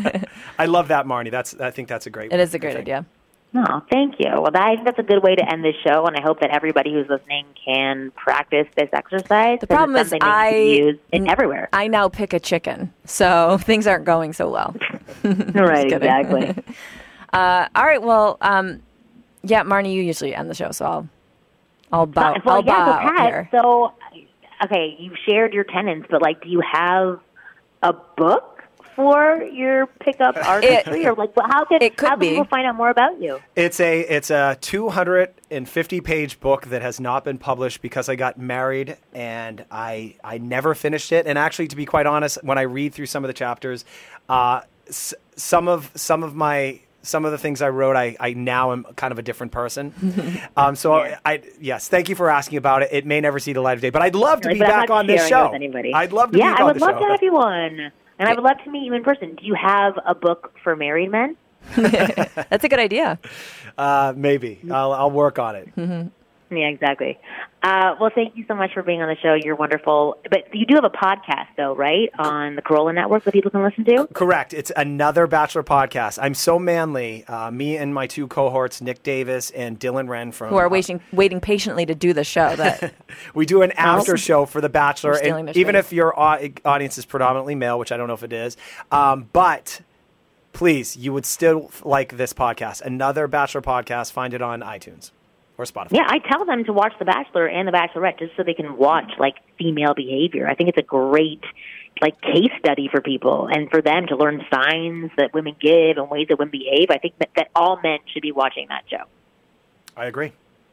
I love that, Marnie. That's I think that's a great it is a great thing. idea. Oh, thank you. Well, that, I think that's a good way to end this show, and I hope that everybody who's listening can practice this exercise. The problem is I use it everywhere. I now pick a chicken, so things aren't going so well. Right, exactly. uh, all right, well, um, yeah, Marnie, you usually end the show, so I'll I'll bow. well, I'll yeah, bow so out Pat, here. So, okay, you've shared your tenants, but like, do you have a book for your pickup artistry, or like how can it could how can be. people find out more about you? It's a it's a two hundred fifty page book that has not been published because I got married and I I never finished it. And actually, to be quite honest, when I read through some of the chapters, uh, s- some of some of my Some of the things I wrote, I, I now am kind of a different person. Um, so, Yeah. I, yes, thank you for asking about it. It may never see the light of day, but I'd love to Like, be but I'm back not on this sharing it show. with anybody. I'd love to yeah, be I on would the love show. to have you on, and I would love to meet you in person. Do you have a book for married men? That's a good idea. Uh, maybe. I'll, I'll work on it. Yeah, exactly. Uh, well, thank you so much for being on the show. You're wonderful. But you do have a podcast, though, right, on the Corolla Network that people can listen to? Correct. It's another Bachelor podcast. I'm so manly. Uh, me and my two cohorts, Nick Davis and Dylan Wren from... Who are waiting, waiting patiently to do the show. That We do an after show for The Bachelor. We're stealing And their even space. if your au- audience is predominantly male, which I don't know if it is, um, but please, you would still like this podcast. Another Bachelor podcast. Find it on iTunes or Spotify. Yeah, I tell them to watch The Bachelor and The Bachelorette just so they can watch, like, female behavior. I think it's a great, like, case study for people and for them to learn signs that women give and ways that women behave. I think that, that all men should be watching that show. I agree.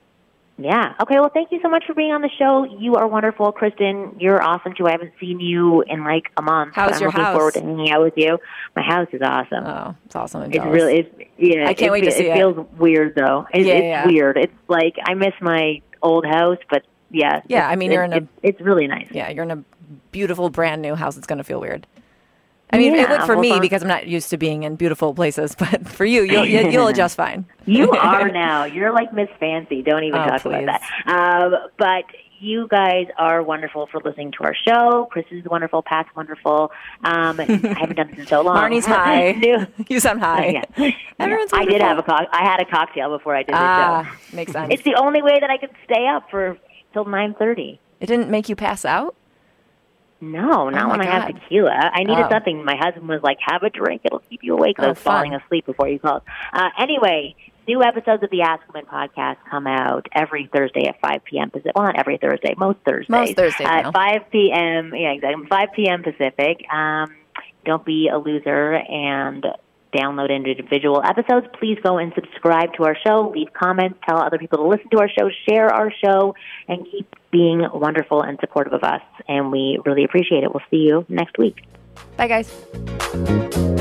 Yeah. Okay, well, thank you so much for being on the show. You are wonderful. Kristen, you're awesome, too. I haven't seen you in, like, a month. How's I'm your looking house? forward to hanging out with you. My house is awesome. oh, it's awesome. I'm It's jealous. really, it's, yeah. I can't it, wait to see it. it. feels weird, though. It, Yeah, it's yeah. weird. It's like, I miss my old house, but yeah. Yeah, it's- I mean, you're in a- it's, it's really nice. Yeah, you're in a beautiful, brand new house. It's going to feel weird. I mean, it Yeah, would for well, me fun. because I'm not used to being in beautiful places, but for you, you'll, you- you'll adjust fine. You are now. You're like Miss Fancy. Don't even Oh, talk please. about that. Um, but you guys are wonderful for listening to our show. Chris is wonderful. Pat's wonderful. Um, I haven't done this in so long. Marnie's high. New- You sound high. Yeah. Everyone's I did wonderful. have a co- I had a cocktail before I did the Ah, show. makes sense. It's the only way that I could stay up for till nine thirty. It didn't make you pass out? No, not Oh, my when I have God. tequila. I needed Oh. something. My husband was like, have a drink. It'll keep you awake. I Oh, was falling fun. asleep before you called. Uh, anyway, new episodes of the Ask Women podcast come out every Thursday at five p.m. Pacific. Well, not every Thursday. Most Thursdays. Most Thursdays At now. five p.m. Yeah, exactly. five p.m. Pacific. Um, don't be a loser and download individual episodes. Please go and subscribe to our show. Leave comments. Tell other people to listen to our show. Share our show. And keep being wonderful and supportive of us. And we really appreciate it. We'll see you next week. Bye, guys.